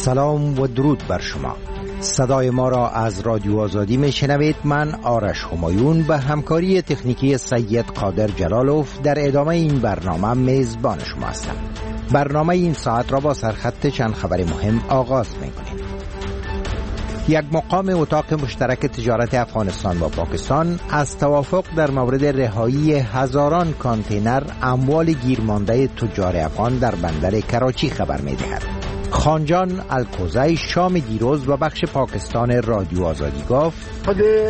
سلام و درود بر شما. صدای ما را از رادیو آزادی میشنوید. من آرش همایون به همکاری تکنیکی سید قادر جلالوف در ادامه این برنامه میزبان شما هستم. برنامه این ساعت را با سرخط چند خبر مهم آغاز می‌کنیم. یک مقام اتاق مشترک تجارت افغانستان با پاکستان از توافق در مورد رهایی هزاران کانتینر اموال گیرمانده تجار افغان در بندر کراچی خبر می‌دهد. خانجان الکوزی شام دیروز و بخش پاکستان رادیو آزادی گفت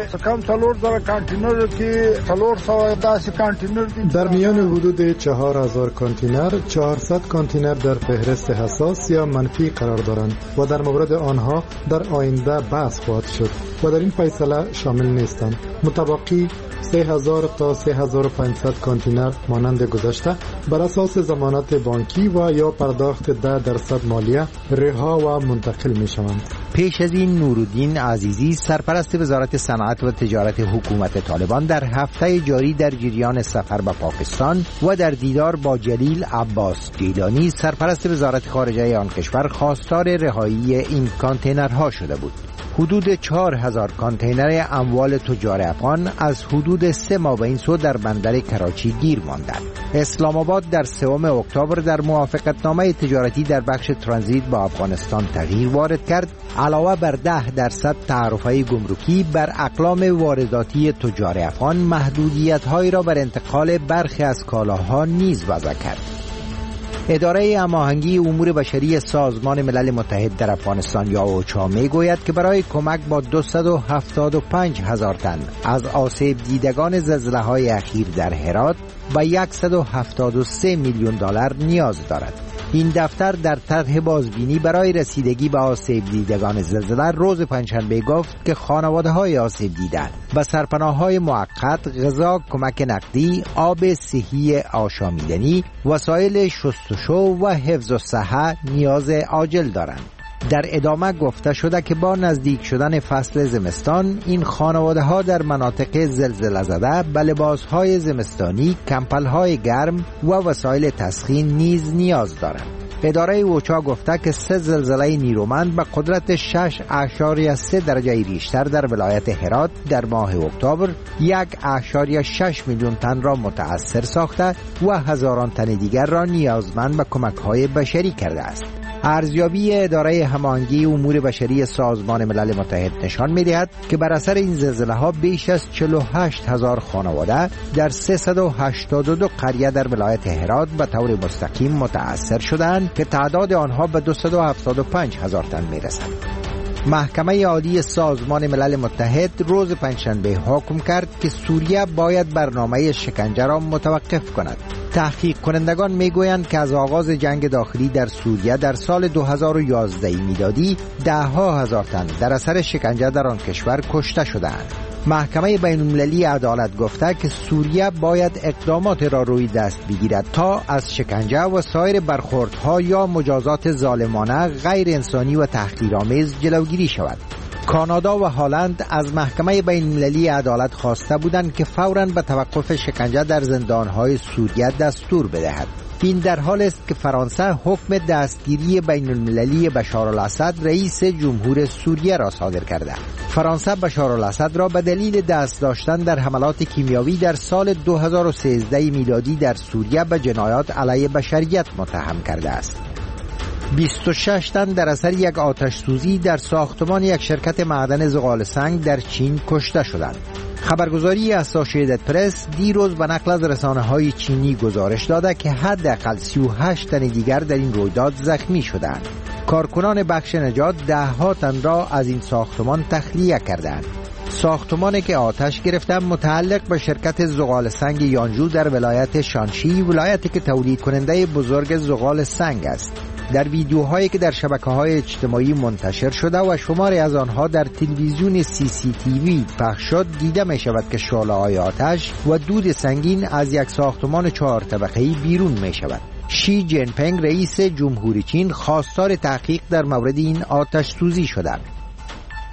در میان حدود 4000 کانتینر 400 کانتینر در فهرست حساس یا منفی قرار دارند و در مورد آنها در آینده بحث خواهد شد و در این فیصله شامل نیستند. متبقی 3000 تا 3500 کانتینر مانند گذشته بر اساس ضمانت بانکی و یا پرداخت 10% مالیه رها و منتقل می شوند. پیش از این نورالدین عزیزی سرپرست وزارت صنعت و تجارت حکومت طالبان در هفته جاری در جریان سفر به پاکستان و در دیدار با جلیل عباس گیلانی سرپرست وزارت خارجه آن کشور خواستار رهایی این کانتینرها شده بود. حدود 4000 کانتینر اموال تجار افغان از حدود 3 ماه سو در بندر کراچی گیر ماندند. اسلام آباد در 3 اکتبر در موافقتنامه تجارتی در بخش ترانزیت با افغانستان تغییر وارد کرد. علاوه بر 10% تعرفه گمرکی بر اقلام وارداتی تجار افغان، محدودیت‌هایی را بر انتقال برخی از کالاها نیز وضع کرد. اداره هماهنگی امور بشری سازمان ملل متحد در افغانستان یا اوچا میگوید که برای کمک با 275,000 تن از آسیب دیدگان زلزله‌های اخیر در هرات به 173 میلیون دلار نیاز دارد. این دفتر در طرح بازبینی برای رسیدگی به آسیب دیدگان زلزله روز پنجشنبه گفت که خانواده‌های آسیب دیده و سرپناه‌های موقت غذا، کمک نقدی، آب صحی آشامیدنی، وسایل شستشو و حفظ الصحه نیاز عاجل دارند. در ادامه گفته شده که با نزدیک شدن فصل زمستان این خانواده ها در مناطق زلزله زده به لباس های زمستانی، کمپل گرم و وسایل تسخین نیز نیاز دارند. اداره اوچا گفته که 3 زلزله نیرومند به قدرت 6.3 درجه ریشتر در ولایت هرات در ماه اکتبر 1.6 میلیون تن را متأثر ساخته و هزاران تن دیگر را نیازمند به کمک‌های بشری کرده است. ارزیابی اداره هماهنگی امور بشری سازمان ملل متحد نشان می‌دهد که بر اثر این زلزله‌ها بیش از 48000 خانواده در 382 قریه در ولایت هرات به طور مستقیم متأثر شدند که تعداد آنها به 275,000 تن می‌رسد. محکمه عالی سازمان ملل متحد روز پنجشنبه حکم کرد که سوریه باید برنامه شکنجه را متوقف کند. تحقیق کنندگان میگویند که از آغاز جنگ داخلی در سوریه در سال 2011 میلادی 10,000 تن در اثر شکنجه در آن کشور کشته شدند. محکمه بین‌المللی عدالت گفته که سوریه باید اقدامات را روی دست بگیرد تا از شکنجه و سایر برخوردها یا مجازات ظالمانه، غیر انسانی و تحقیرآمیز جلوگیری شود. کانادا و هلند از محکمه بین‌المللی عدالت خواسته بودند که فوراً به توقف شکنجه در زندان‌های سوریه دستور بدهد. این در حال است که فرانسه حکم دستگیری بین‌المللی بشار الاسد رئیس جمهور سوریه را صادر کرده. فرانسه بشار الاسد را به دلیل دست داشتن در حملات کیمیاوی در سال 2013 میلادی در سوریه به جنایات علیه بشریت متهم کرده است. 26 تن در اثر یک آتش سوزی در ساختمان یک شرکت معدن زغال سنگ در چین کشته شدند. خبرگزاری اسوسییتد پرس دیروز به نقل از رسانه‌های چینی گزارش داده که حداقل 38 تن دیگر در این رویداد زخمی شدند. کارکنان بخش نجات 10 تن را از این ساختمان تخلیه کردند. ساختمانی که آتش گرفته متعلق به شرکت زغال سنگ یانجو در ولایت شانشی، ولایتی که تولید کننده بزرگ زغال سنگ است. در ویدیوهایی که در شبکه‌های اجتماعی منتشر شده و شماری از آنها در تلویزیون CCTV پخش شد، دیده می شود که شعله‌های آتش و دود سنگین از یک ساختمان 4 طبقه‌ای بیرون می شود. شی جین پینگ رئیس جمهوری چین خواستار تحقیق در مورد این آتش سوزی شده.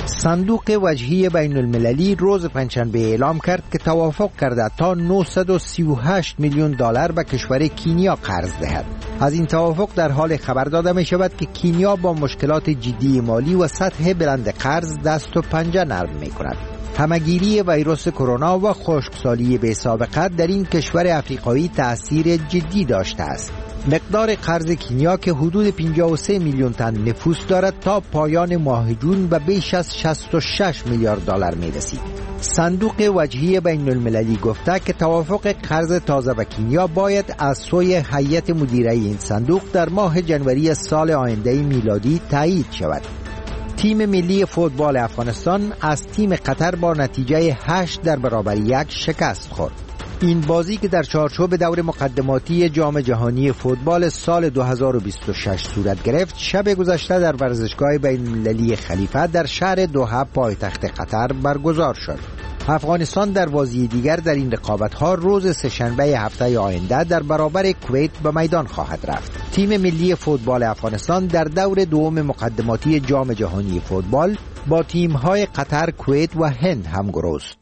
صندوق وجهی بین المللی روز پنجشنبه اعلام کرد که توافق کرده تا 938 میلیون دلار به کشور کینیا قرض دهد. از این توافق در حال خبر داده می شود که کینیا با مشکلات جدی مالی و سطح بلند قرض دست و پنجه نرم می کند. همگیری ویروس کرونا و خشکسالی بی سابقه در این کشور افریقایی تأثیر جدی داشته است. مقدار قرض کینیا که حدود 53 میلیون تن نفوس دارد تا پایان ماه جون به بیش از 66 میلیارد دلار می رسید. صندوق وجهی بین المللی گفته که توافق قرض تازه به کینیا باید از سوی هیئت مدیره این صندوق در ماه جنوری سال آینده میلادی تایید شود. تیم ملی فوتبال افغانستان از تیم قطر با نتیجه 8-1 شکست خورد. این بازی که در چارچوب دور مقدماتی جام جهانی فوتبال سال 2026 صورت گرفت، شب گذشته در ورزشگاه بین المللی خلیفه در شهر دوحه پایتخت قطر برگزار شد. افغانستان در بازی دیگر در این رقابت‌ها روز سه‌شنبه هفته آینده در برابر کویت به میدان خواهد رفت. تیم ملی فوتبال افغانستان در دور دوم مقدماتی جام جهانی فوتبال با تیم‌های قطر، کویت و هند همگروه است.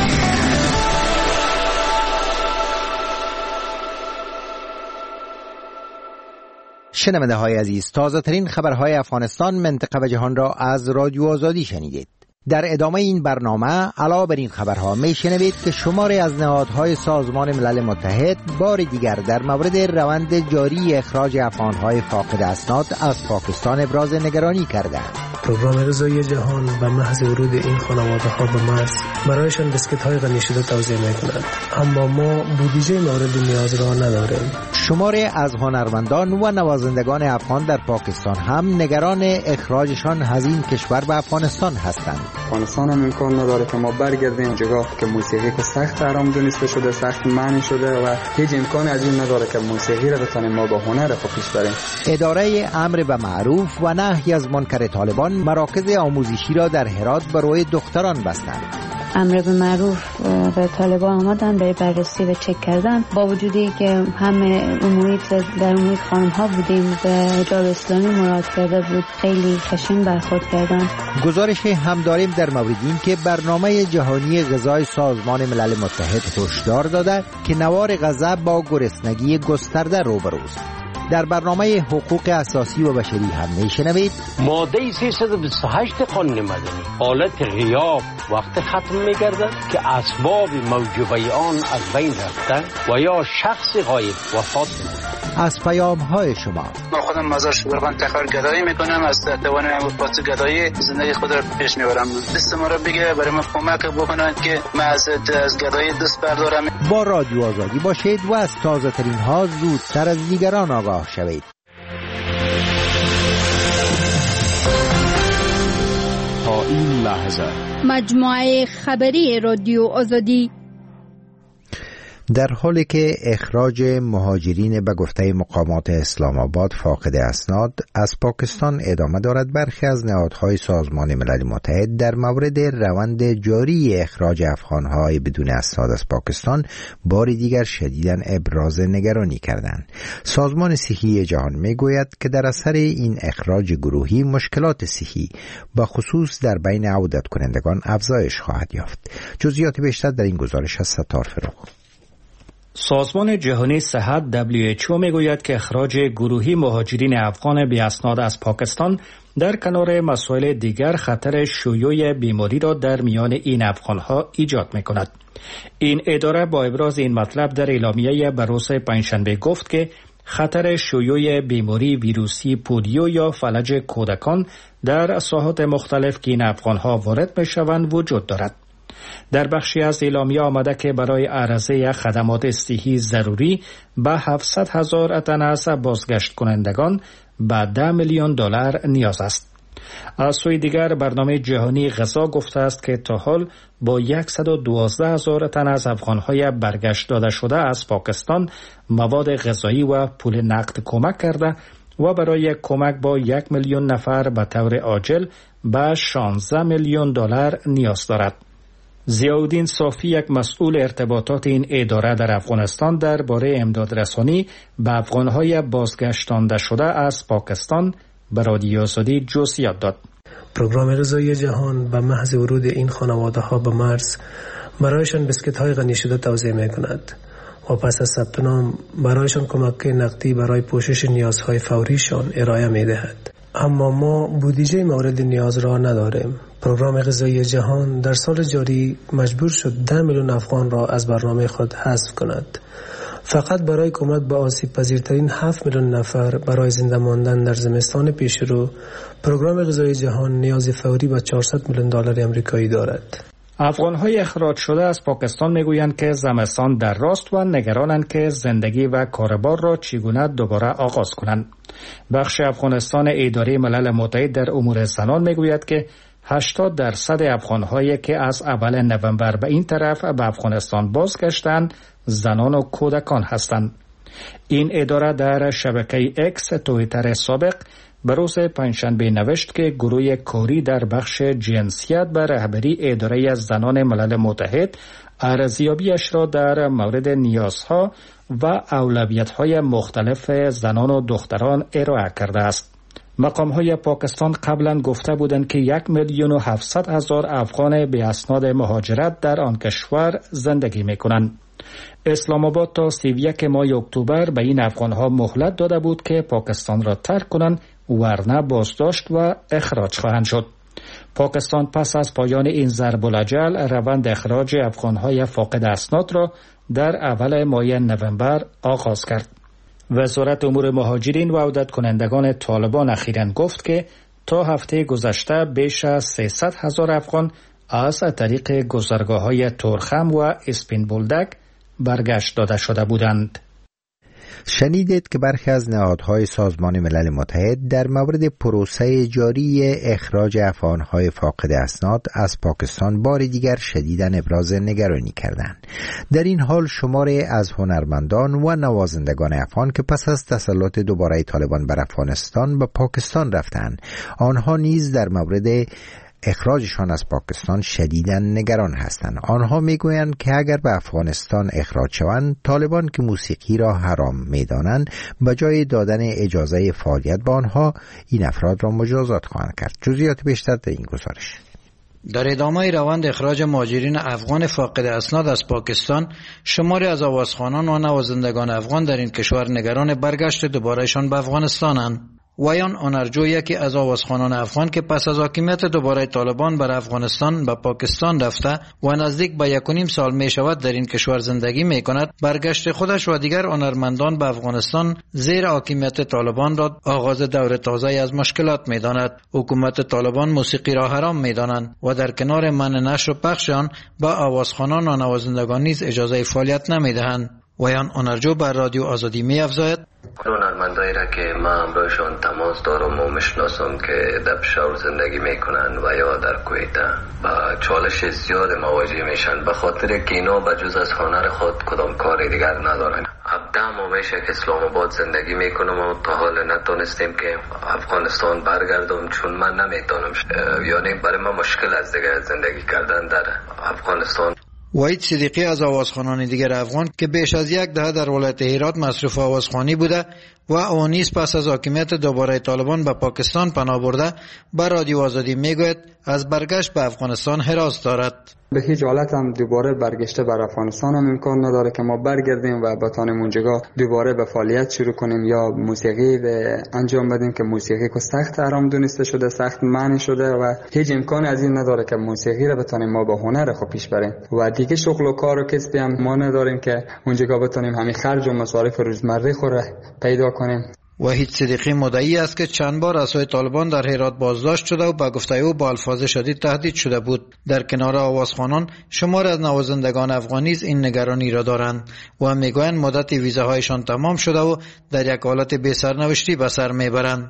شنونده های عزیز، تازه ترین خبرهای افغانستان، منطقه و جهان را از رادیو آزادی شنیدید. در ادامه این برنامه علاوه بر این خبرها می شنوید که شماری از نهادهای سازمان ملل متحد بار دیگر در مورد روند جاری اخراج افغانهای فاقد اسناد از پاکستان ابراز نگرانی کردند. پروگرام غذایی جهان به محض ورود این خانواده ها به مرز برایشان بسکت های غنی شده توزیع می کنند، اما ما بودجه مورد نیاز را نداریم. شماری از هنرمندان و نوازندگان افغان در پاکستان هم نگران اخراجشان از این کشور به افغانستان هستند. افغانستان هم امکان نداره که ما برگردیم جگاه که موسیقی که سخت حرام دونسته شده، سخت معنی شده و هیچ امکانی از این نداره که موسیقی را بتونیم ما با هنر را پیش بریم. اداره امر به معروف و نهی از منکر طالبان مراکز آموزشی را در هرات برای دختران بستند. امر به معروف به طالبان آمدن برای بررسی و چک کردن، با وجودی که همه در محیط خانم ها بودیم به حجاب اسلامی مراد کرده بود، خیلی خشن برخورد کردن. گزارش هم داریم در مورد این که برنامه جهانی غذای سازمان ملل متحد هشدار داده که نوار غذا با گرسنگی گسترده روبروست. در برنامه حقوق اساسی و بشری هم میشنوید ماده 328 قانون مدنی حالت غیاب وقت ختم می‌گردد که اسباب موجبه آن از بین رفته و یا شخص غایب وفات می‌کند. از پیام‌های شما ما خودم مزار شبرغان تخار گدایی میکنم، از توانم پاس گدایی زندگی خود را پیش میبرم. دست ما را بگیره برای ما کمک بکنند که من از گدایی دست بردارم. با رادیو آزادی باشید و از تازه ترین ها زودتر از دیگران آگاه شوید. تا این لحظه مجموعه خبری رادیو آزادی. در حالی که اخراج مهاجرین به گفته مقامات اسلام آباد فاقد اسناد از پاکستان ادامه دارد، برخی از نهادهای سازمان ملل متحد در مورد روند جاری اخراج افغانهای بدون اسناد از پاکستان بار دیگر شدیداً ابراز نگرانی کردند. سازمان صحی جهان میگوید که در اثر این اخراج گروهی مشکلات صحی به خصوص در بین عودت کنندگان افزایش خواهد یافت. جزئیات بیشتر در این گزارش از ستار فروغ. سازمان جهانی صحت WHO میگوید که اخراج گروهی مهاجرین افغان بی اسناد از پاکستان در کنار مسائل دیگر خطر شیوع بیماری را در میان این افغانها ایجاد میکند. این اداره با ابراز این مطلب در اعلامیه بروز پنجشنبه گفت که خطر شیوع بیماری ویروسی پولیو یا فلج کودکان در ساحات مختلف که این افغانها وارد میشوند وجود دارد. در بخشی از اعلامیه آمده که برای عرضه خدمات صحی ضروری به 700,000 تن از بازگشت کنندگان به 10 میلیون دلار نیاز است. از سوی دیگر برنامه جهانی غذا گفته است که تا حال با 112,000 تن از افغانهای برگشت داده شده از پاکستان مواد غذایی و پول نقد کمک کرده و برای کمک با 1 میلیون نفر به طور عاجل به 16 میلیون دلار نیاز دارد. ضیاءالدین صافی، یک مسئول ارتباطات این اداره در افغانستان، درباره امدادرسانی به افغانهای بازگشتانده شده از پاکستان به رادیو آزادی جزئیات داد. پروگرام غذایی جهان به محض ورود این خانواده ها به مرز برایشان بسکت های غنی شده توزیع می کند و پس از ثبت نام برایشان کمک نقدی برای پوشش نیازهای فوریشان ارائه می دهد. اما ما بودجه مورد نیاز را نداریم. پروگرام غذایی جهان در سال جاری مجبور شد 10 میلیون افغان را از برنامه خود حذف کند. فقط برای کمک به آسیب پذیرترین 7 میلیون نفر برای زنده ماندن در زمستان پیشرو، پروگرام غذایی جهان نیاز فوری به 400 میلیون دلار آمریکایی دارد. افغان‌های اخراج شده از پاکستان میگویند که زمستان در راست و نگرانند که زندگی و کاربار را چگونه دوباره آغاز کنند. بخش افغانستان اداره ملل متحد در امور زنان میگوید که 80% افغان‌هایی که از اول نوامبر به این طرف به افغانستان بازگشتند زنان و کودکان هستند. این اداره در شبکه اکس توییتر سابق به روز پنجشنبه نوشت که گروه کوری در بخش جنسیت به رهبری اداره زنان ملل متحد ارزیابیش را در مورد نیازها و اولویت‌های مختلف زنان و دختران ارائه کرده است. مقام‌های پاکستان قبلا گفته بودند که 1,700,000 افغان به اسناد مهاجرت در آن کشور زندگی می‌کنند. اسلام آباد تا 31 ماه اکتبر به این افغان‌ها مهلت داده بود که پاکستان را ترک کنند، ورنه بازداشت و اخراج خواهند شد. پاکستان پس از پایان این ضرب الاجل روند اخراج افغان‌های فاقد اسناد را در اول ماه نوامبر آغاز کرد. وزارت امور مهاجرین و عودت کنندگان طالبان اخیراً گفت که تا هفته گذشته بیش از 300,000 افغان از طریق گذرگاه‌های تورخم و اسپین بولدک برگشت داده شده بودند. شنیدید که برخی از نهادهای سازمان ملل متحد در مورد پروسه جاری اخراج افغان‌های فاقد اسناد از پاکستان بار دیگر شدیداً ابراز نگرانی کردند. در این حال شماری از هنرمندان و نوازندگان افغان که پس از تسلط دوباره طالبان بر افغانستان به پاکستان رفتند، آنها نیز در مورد اخراجشان از پاکستان شدیداً نگران هستند. آنها میگویند که اگر به افغانستان اخراج شوند، طالبان که موسیقی را حرام میدانند به جای دادن اجازه فعالیت به آنها این افراد را مجازات خواهند کرد. جزئیات بیشتر در این گزارش. در ادامه روند اخراج مهاجرین افغان فاقد اسناد از پاکستان، شماری از آوازخوانان و نوازندگان افغان در این کشور نگران برگشت دوبارهشان به افغانستانند. ویان آنرجو یکی از آوازخوانان افغان که پس از حاکمیت دوباره طالبان بر افغانستان به پاکستان رفته و نزدیک به 1.5 سال می شود در این کشور زندگی می کند، برگشت خودش و دیگر هنرمندان به افغانستان زیر حاکمیت طالبان را آغاز دور تازه از مشکلات می داند. حکومت طالبان موسیقی را حرام می دانند و در کنار منع نشر و پخش آن به آوازخوانان و نوازندگان نیز اجازه فعالیت نمی دهند. ویان آنرجو بر رادیو آزادی می افزاید: هنرمندایی را که ما همراهشان تماس دارم و میشناسم که در پشاور زندگی میکنن و یا در کویت و چالش زیاد مواجه میشن، به خاطر که اینا بجز از هنر خود کدام کار دیگر ندارن. 17 ماه میشه که اسلام آباد زندگی میکنم و تا حال نتونستیم که افغانستان برگردم، چون من نمیتونم، یعنی برای ما مشکل از دیگر زندگی کردن در افغانستان. وحید صدیقی از آوازخوانان دیگر افغان که بیش از 10 دهه در ولایت هرات مصروف آوازخوانی بوده و او نیز پس از حاکمیت دوباره طالبان به پاکستان پناه برده، بر رادیو آزادی میگوید از برگشت به افغانستان هراس دارد. به هیچ حالت هم دوباره برگشته بر افغانستان هم امکان نداره که ما برگردیم و بتانیم اونجا دوباره به فعالیت شروع کنیم یا موسیقی انجام بدیم که موسیقی که سخت حرام دونسته شده، سخت منع شده و هیچ امکان از این نداره که موسیقی رو بتانیم ما با هنر خود پیش بریم و دیگه شغل و کار و کسبی هم ما نداریم که اونجا بتانیم همین خرج و مصارف روزمره خود پیدا کنیم. وحید صدیقی مدعی است که چند بار از سوی طالبان در هرات بازداشت شده و به گفته او با الفاظ شدید تهدید شده بود. در کنار آوازخوانان شمار از نوازندگان افغانی این نگرانی را دارند و میگویند مدت ویزاهایشان تمام شده و در یک حالت بی سرنوشتی به سر میبرند.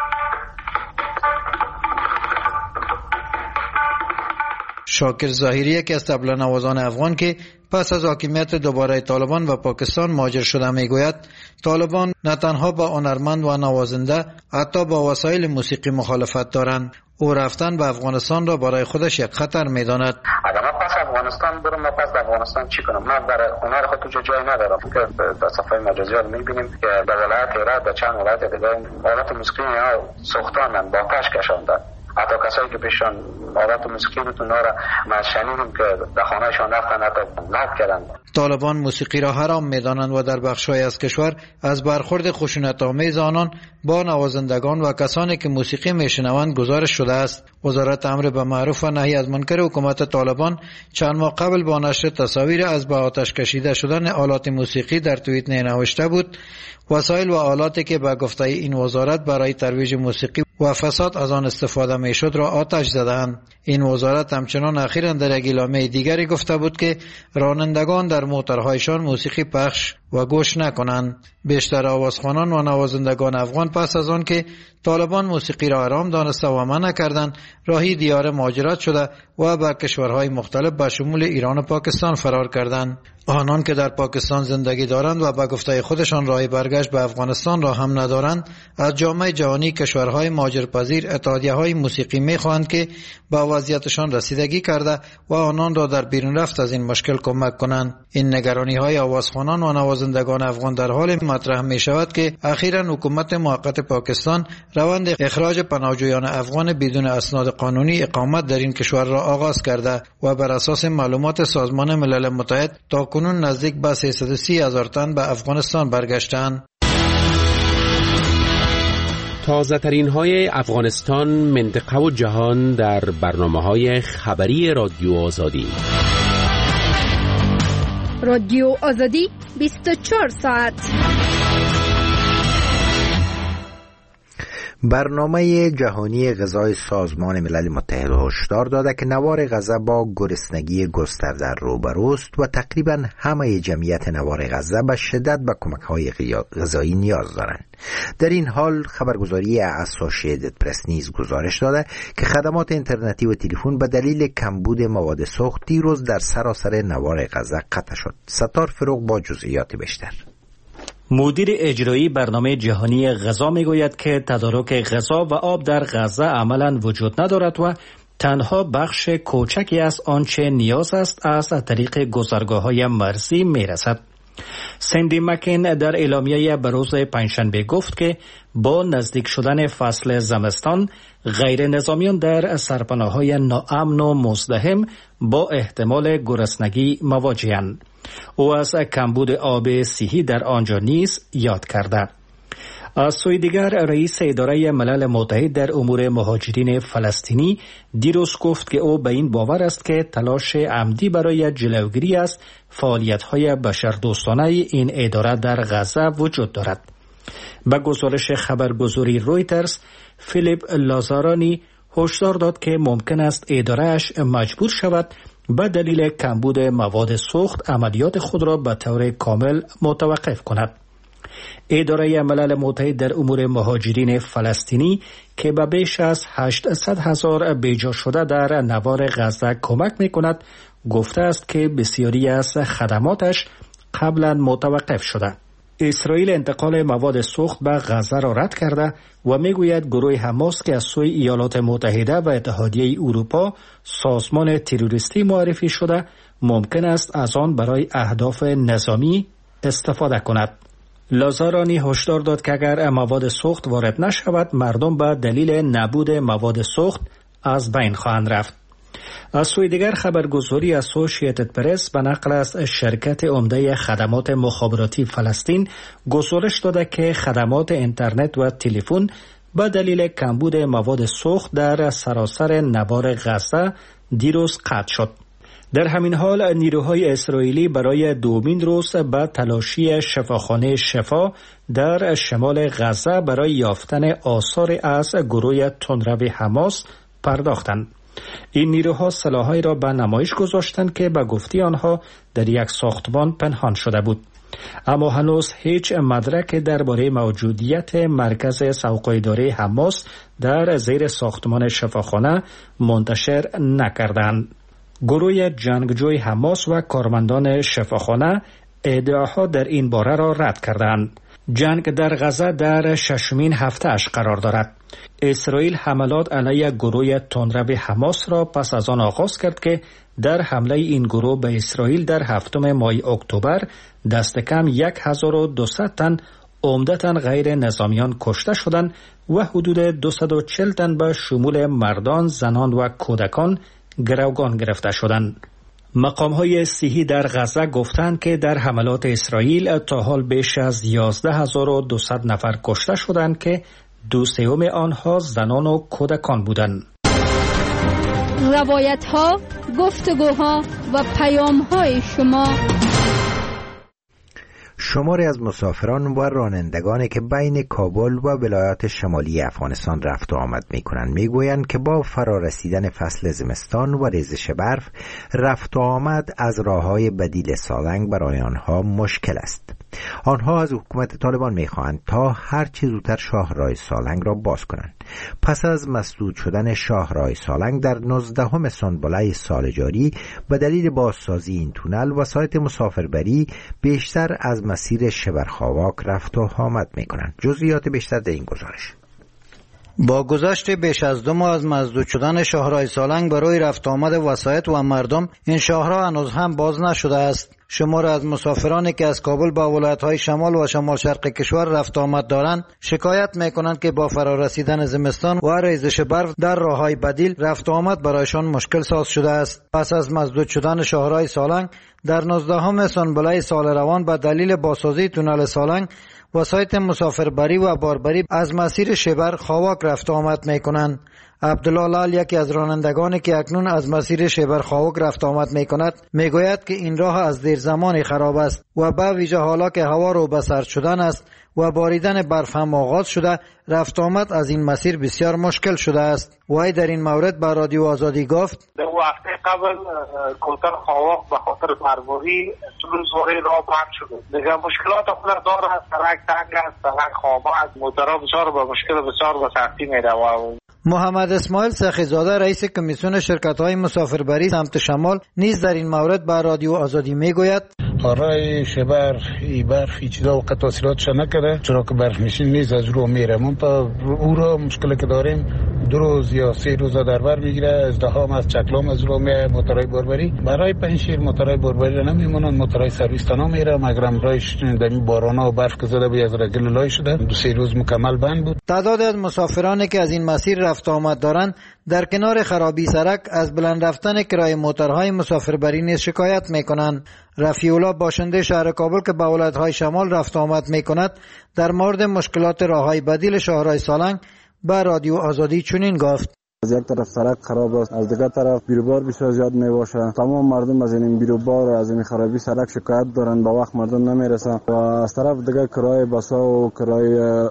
شاکر ظاهری یکی از طبل نوازان افغان که پس از حاکمیت دوباره طالبان و پاکستان مهاجر شده میگوید طالبان نه تنها با هنرمند و نوازنده، حتی با وسایل موسیقی مخالفت دارند. او رفتن به افغانستان را برای خودش یک خطر میداند. اگر من پس افغانستان برم، من پس افغانستان چی کنم؟ من برای هنر خود تو جای ندارم که در صفحه مجازی ها میبینیم که در ولایت هرات و چند ولایت دیگه حالت موسیقی ها سوختانن با آتش کشاندن. حتی کسایی که پیشان عادت موسیقی بود اونا را من شنیدم که در خانهشان رفتن حتی لط کردن. طالبان موسیقی را حرام می‌دانند و در بخش‌های از کشور از برخورد خشونت‌آمیز آنان با نوازندگان و کسانی که موسیقی میشنوند گزارش شده است. وزارت امر به معروف و نهی از منکر حکومت طالبان چند ماه قبل با نشر تصاویر از به آتش کشیده شدن آلات موسیقی در توییت نوشته بود وسایل و آلاتی که به گفته این وزارت برای ترویج موسیقی و فساد از آن استفاده میشد را آتش زدند. این وزارت همچنان اخیراً در یک اعلامیه دیگری گفته بود که رانندگان در موترهایشان موسیقی پخش و گوش نکنند. بیشتر آوازخوانان و نوازندگان افغان پس از آن که طالبان موسیقی را حرام دانسته و منع کردند راهی دیار مهاجرت شده و به کشورهای مختلف به شمول ایران و پاکستان فرار کردند. آنان که در پاکستان زندگی دارند و به گفته خودشان راه برگشت به افغانستان را هم ندارند از جامعه جهانی کشورهای مهاجرپذیر اتحادیه‌های موسیقی می‌خواهند که به وضعیتشان رسیدگی کرده و آنان را در بیرون رفت از این مشکل کمک کنند. این نگرانی‌های آوازخوانان و نوازندگان افغان در حال مطرح می‌شود که اخیراً حکومت موقت پاکستان روند اخراج پناهجویان افغان بدون اسناد قانونی اقامت در این کشور را آغاز کرده و بر اساس معلومات سازمان ملل متحد تاکنون نزدیک به 330,000 تن به افغانستان برگشتند. تازه ترین های افغانستان، منطقه و جهان در برنامه‌های خبری رادیو آزادی. رادیو آزادی 24 ساعت. برنامه جهانی غذای سازمان ملل متحد هشدار داده که نوار غزه با گرسنگی گسترده روبروست و تقریبا همه جمعیت نوار غزه به شدت به کمک‌های غذایی نیاز دارند. در این حال خبرگزاری اسوسییتد پرس نیز گزارش داده که خدمات اینترنتی و تلفن به دلیل کمبود مواد سوخت دیروز در سراسر نوار غزه قطع شد. ستار فروغ با جزئیات بیشتر. مدیر اجرایی برنامه جهانی غذا میگوید که تدارک غذا و آب در غزه عملاً وجود ندارد و تنها بخش کوچکی از آنچه نیاز است از طریق گذرگاه‌های مرزی میرسد. سندی مکین در اعلامیه به روز پنجشنبه گفت که با نزدیک شدن فصل زمستان غیر نظامیان در سرپناه‌های ناامن و مزدحم با احتمال گرسنگی مواجه‌اند. او از کمبود آب صحی در آنجا نیز یاد کرده. از سوی دیگر رئیس اداره ملل متحد در امور مهاجرین فلسطینی دیروز گفت که او به این باور است که تلاش عمدی برای جلوگیری از فعالیت‌های بشردوستانه این اداره در غزه وجود دارد. به گزارش خبرگزاری رویترز، فیلیپ لازارانی هشدار داد که ممکن است اداره‌اش مجبور شود به دلیل کمبود مواد سوخت عملیات خود را به طور کامل متوقف کند. اداره ملل متحد در امور مهاجرین فلسطینی که به بیش از 800,000 بیجا شده در نوار غزه کمک می کند گفته است که بسیاری از خدماتش قبلا متوقف شده. اسرائیل انتقال مواد سوخت به غزه را رد کرده و میگوید گروه حماس که از سوی ایالات متحده و اتحادیه اروپا سازمان تروریستی معرفی شده ممکن است از آن برای اهداف نظامی استفاده کند. لازارانی هشدار داد که اگر مواد سوخت وارد نشود مردم به دلیل نبود مواد سوخت از بین خواهند رفت. از سوی دیگر خبرگزاری اسوسییتد پرس به نقل از شرکت عمده خدمات مخابراتی فلسطین گزارش داده که خدمات اینترنت و تلفن به دلیل کمبود مواد سوخت در سراسر نوار غزه دیروز قطع شد. در همین حال نیروهای اسرائیلی برای دومین روز به تلاشی شفاخانه شفا در شمال غزه برای یافتن آثار از گروه تندرو حماس پرداختند. این نیروها سلاح‌هایی را به نمایش گذاشتند که به گفته آنها در یک ساختمان پنهان شده بود. اما هنوز هیچ مدرک درباره موجودیت مرکز سوق‌اداری حماس در زیر ساختمان شفاخانه منتشر نکردند. گروه جنگجوی حماس و کارمندان شفاخانه ادعاها در این باره را رد کردند. جنگ در غزه در ششمین هفته‌اش قرار دارد. اسرائیل حملات علیه گروه تندرو حماس را پس از آن آغاز کرد که در حمله این گروه به اسرائیل در 7 ماه اکتبر دست کم 1200 تن عمدتاً غیر نظامیان کشته شدند و حدود 240 تن به شمول مردان، زنان و کودکان گروگان گرفته شدند. مقام‌های صحی در غزه گفتند که در حملات اسرائیل تا حال بیش از 11200 نفر کشته شدند که 2/3 آنها زنان و کودکان بودند. روایت‌ها، گفتگوها و پیام‌های شما. شماری از مسافران و رانندگانی که بین کابل و ولایات شمالی افغانستان رفت و آمد می‌کنند می‌گویند که با فرارسیدن فصل زمستان و ریزش برف رفت و آمد از راه‌های بدیل سالنگ برای آنها مشکل است. آنها از حکومت طالبان می‌خواهند تا هر چه زودتر شاهراه سالنگ را باز کنند. پس از مسدود شدن شاهراه سالنگ در 19 سنبله سال جاری به دلیل بازسازی این تونل، وسایط مسافربری بیشتر از مسیر شبرخاواک رفت و آمد می‌کنند. جزئیات بیشتر در این گزارش. با گذشت بیش از 2 ماه از مسدود شدن شاهراه سالنگ برای رفت آمد وسایط و مردم، این شاهراه هنوز هم باز نشده است. شمار از مسافرانی که از کابل به ولایت‌های شمال و شمال شرق کشور رفت آمد دارند شکایت می‌کنند که با فرارسیدن زمستان و ریزش برف در راه‌های بدیل رفت آمد برایشان مشکل ساز شده است. پس از مسدود شدن شاهراه سالنگ در 19 سنبله سال روان به دلیل بازسازی تونل سالنگ، وسایط مسافربری و باربری از مسیر شبر خاواک رفت آمد می‌کنند. عبدالله لال، یکی از رانندگانی که اکنون از مسیر شبر خاواک رفت آمد می‌کند، میگوید که این راه از دیر زمانی خراب است و به ویژه حالا که هوا رو به سرد شدن است و باریدن برف هم آغاز شده، رفت آمد از این مسیر بسیار مشکل شده است. وی در این مورد به رادیو آزادی گفت: در وقت قبل کوتر خاواک به خاطر پروری روز راه بند شده. دیگه مشکلات خود داره، سرک تنگ است، سرک خوابه است، موتورها بسیار به مشکل بسیار به سختی می‌روند. محمد اسماعیل سخی‌زاده، رئیس کمیسیون شرکت‌های مسافربری سمت شمال، نیز در این مورد به رادیو آزادی میگوید: راه شبر ای برف چیزا وقت تاثیراتش نکرده، چرا که برف نشین نیست از رو میره. من تا او را مشکلی که داریم 2 روز یا 3 روز در بر میگیره. ازدحام از چکلام از رو میاد. موتورهای باربری برای پنشیر موتورهای باربری نمیمونن، موتورهای سرویس تنها میره. مگرم راهش در بارانا و برف که زده به از رگل لای شده، 2-3 روز مکمل بند بود. تعداد از مسافرانی که از این مسیر رفت آمد دارند در کنار خرابی سرک از بلند رفتن کرایه موتورهای مسافربری نیز شکایت میکنند. رفیع الله، باشنده شهر کابل که به ولایت‌های شمال رفت آمد میکند، در مورد مشکلات راههای بدیل شاهراه سالنگ به رادیو آزادی چنین گفت: از یک طرف سرک خراب است، از دیگر طرف بیروبار بسیار زیاد میباشه. تمام مردم از این بیروبار و از این خرابی سرک شکایت دارن، با وقت مردم نمیرسن و از طرف دیگر کرایه بسا و کرایه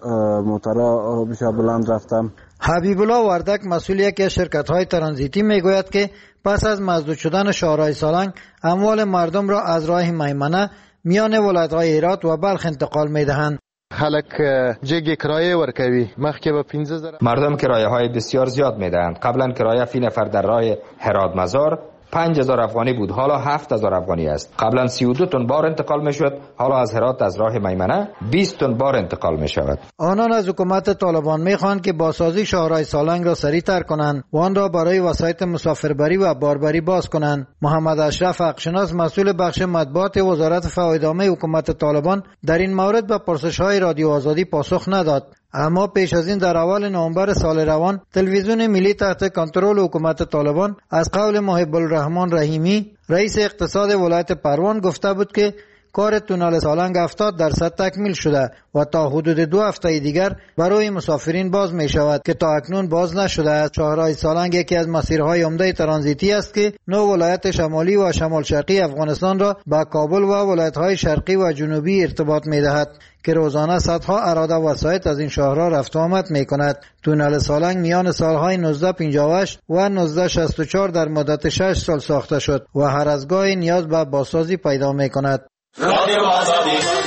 موتورا بسیار بلند رفتم. حبیب الله وردک، مسئول یکی از شرکت‌های ترانزیتی، میگوید که پس از مسدود شدن شاهراه سالنگ اموال مردم را از راه میمنه میان ولایت‌های هرات و بلخ انتقال میدهند. خلک جگی کرایه ورکوی، مخکې به 15,000 مردم کرایه های بسیار زیاد میدهند. قبلا کرایه فی نفر در راه هرات مزار 5,000 افغانی بود، حالا 7,000 افغانی است. قبلا 32 تن بار انتقال میشد، حالا از هرات از راه میمنه 20 تن بار انتقال می شود. آنان از حکومت طالبان میخواهند که بازسازی شاهراه سالنگ را سریعتر کنند و آن را برای وسایط مسافربری و باربری باز کنند. محمد اشرف حقشناس، مسئول بخش مطبوعات وزارت فوایدنامه حکومت طالبان، در این مورد به پرسش‌های رادیو آزادی پاسخ نداد. اما پیش از این در اول نوامبر سال روان تلویزیون ملی تحت کنترل حکومت طالبان از قول محب الرحمن رحیمی، رئیس اقتصاد ولایت پروان، گفته بود که کار تونل سالنگ 70% تکمیل شده و تا حدود 2 هفته دیگر برای مسافرین باز می شود که تا اکنون باز نشده است. شاهراه سالنگ یکی از مسیرهای عمده ترانزیتی است که 9 ولایت شمالی و شمال شرقی افغانستان را با کابل و ولایت‌های شرقی و جنوبی ارتباط می دهد که روزانه صدها اراده وسایط از این شاهراه رفت و آمد می کند. تونل سالنگ میان سالهای 1958 و 1964 در مدت 6 سال ساخته شد و هر از گاهی نیاز به بازسازی پیدا می کند. رادیو آزادی.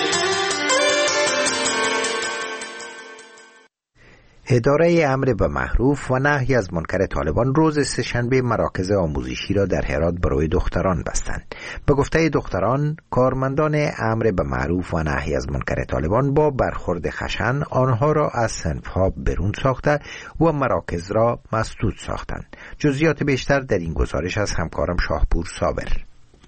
اداره امر به معروف و نهی از منکر طالبان روز سه‌شنبه مراکز آموزشی را در هرات برای دختران بستند. به گفته دختران، کارمندان امر به معروف و نهی از منکر طالبان با برخورد خشن آنها را از صنفها برون ساخته و مراکز را مسدود ساختند. جزئیات بیشتر در این گزارش از همکارم شاهپور صابر.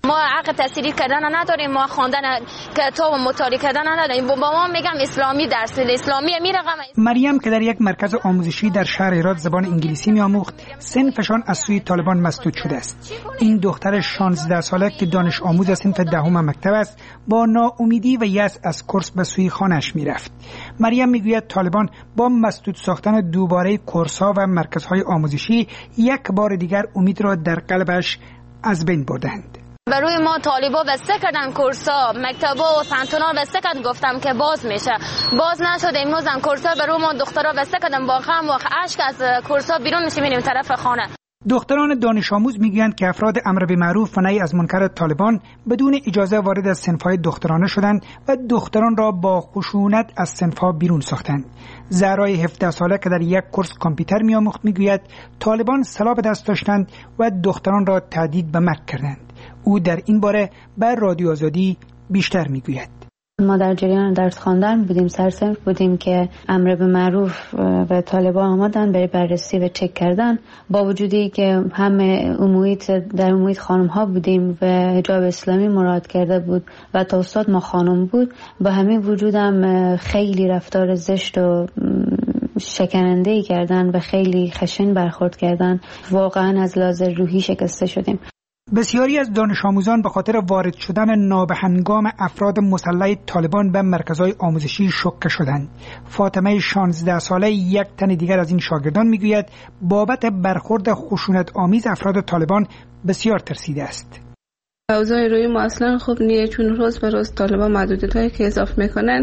ما حق تحصیلی کردن نداریم، ما خواندن کتاب و مطالعه کردن نداریم. با ما میگم اسلامی درس اسلامی میرقم. مریم که در یک مرکز آموزشی در شهر هرات زبان انگلیسی میآموخت، صنفشان از سوی طالبان مسدود شده است. این دختر 16 ساله که دانش آموز صنف دهم مکتب است، با ناامیدی و یأس از کورس به سوی خانه‌اش میرفت. مریم میگوید طالبان با مسدود ساختن دوباره کورس‌ها و مرکزهای آموزشی یک بار دیگر امید را در قلبش از بین بردند. برای ما طالبا بسته کردن کورس‌ها، مکتبا و سنتونا بسته کردن، گفتم که باز میشه، باز نشد. امروز هم کورس‌ها برای ما دخترها بسته کردن، با غم و اشک از کورس‌ها بیرون میشیم میریم طرف خانه. دختران دانش آموز میگویند که افراد امر به معروف و نهی از منکر طالبان بدون اجازه وارد از صنف‌های دخترانه شدند و دختران را با خشونت از صنف‌ها بیرون ساختند. زهرای 17 ساله که در یک کورس کامپیوتر میآموخت میگوید طالبان سلاح به دست داشتند و دختران را تهدید به مرگ کردند. او در این باره بر رادیو آزادی بیشتر میگوید. ما در جریان درس خواندن بودیم، سرصنف بودیم که امر به معروف و طالبان آمدن برای بررسی و چک کردن. با وجودی که همه در محیط خانم ها بودیم و حجاب اسلامی مراد کرده بود و تا استاد ما خانم بود، با همین وجودم خیلی رفتار زشت و شکننده‌ای کردن و خیلی خشن برخورد کردن. واقعا از لحاظ روحی شکسته شدیم. بسیاری از دانش آموزان به خاطر وارد شدن نابهنگام افراد مسلح طالبان به مرکزهای آموزشی شوکه شدند. فاطمه 16 ساله یک تن دیگر از این شاگردان میگوید بابت برخورد خشونت آمیز افراد طالبان بسیار ترسیده است. اوضاع روی ما اصلا خوب نیست، چون روز به روز طالبان محدودیت‌هایی که اضافه میکنن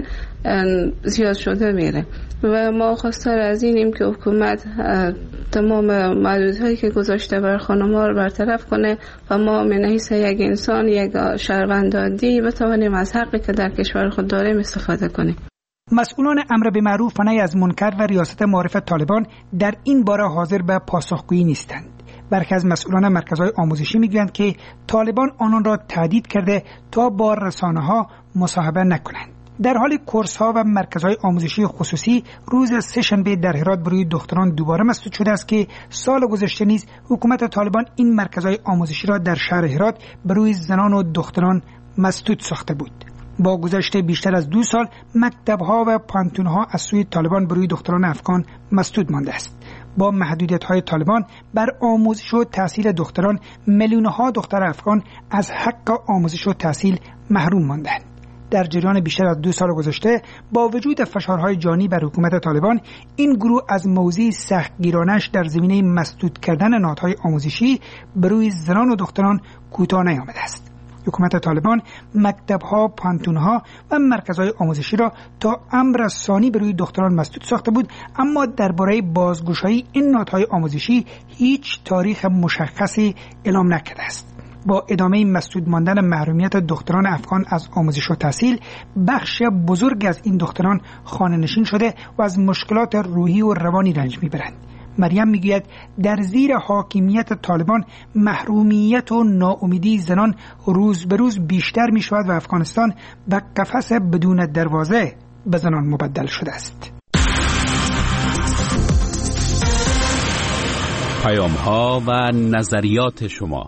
زیاد شده میره و ما خواستار از اینیم که حکومت تمام محدودیت‌هایی که گذاشته بر خانم‌ها رو برطرف کنه و ما من حیث یک انسان، یک شهروند عادی بتوانیم از حقی که در کشور خود داریم استفاده کنیم. مسئولان امر به معروف و نهی از منکر و ریاست معارف طالبان در این باره حاضر به پاسخگویی نیستند. برخی از مسئولان مرکزهای آموزشی میگویند که طالبان آنان را تهدید کرده تا با رسانه‌ها مصاحبه نکنند. در حال کورس‌ها و مرکزهای آموزشی خصوصی روز سه‌شنبه در هرات برای دختران دوباره مسدود شده است که سال گذشته نیز حکومت طالبان این مرکزهای آموزشی را در شهر هرات برای زنان و دختران مسدود ساخته بود. با گذشت بیشتر از 2 سال مکتب‌ها و پانتون‌ها از سوی طالبان برای دختران افغان مسدود مانده است. با محدودیت‌های طالبان بر آموزش و تحصیل دختران، میلیون‌ها دختر افغان از حق آموزش و تحصیل محروم ماندند. در جریان بیشتر از 2 سال گذشته با وجود فشارهای جانی بر حکومت طالبان، این گروه از موضع سختگیرانش در زمینه مسدود کردن نهادهای آموزشی بروی زنان و دختران کوتاه نیامده است. حکومت طالبان مکتب‌ها، پانتون‌ها و مرکزهای آموزشی را تا امر ثانی بروی دختران مسدود ساخته بود، اما درباره بازگشایی این نهادهای آموزشی هیچ تاریخ مشخصی اعلام نکرده است. با ادامه مسدود ماندن محرومیت دختران افغان از آموزش و تحصیل، بخش بزرگ از این دختران خانه‌نشین شده و از مشکلات روحی و روانی رنج می‌برند. مریم میگوید در زیر حاکمیت طالبان محرومیت و ناامیدی زنان روز به روز بیشتر می شود و افغانستان به قفس بدون دروازه به زنان مبدل شده است. پیام‌ها و نظریات شما.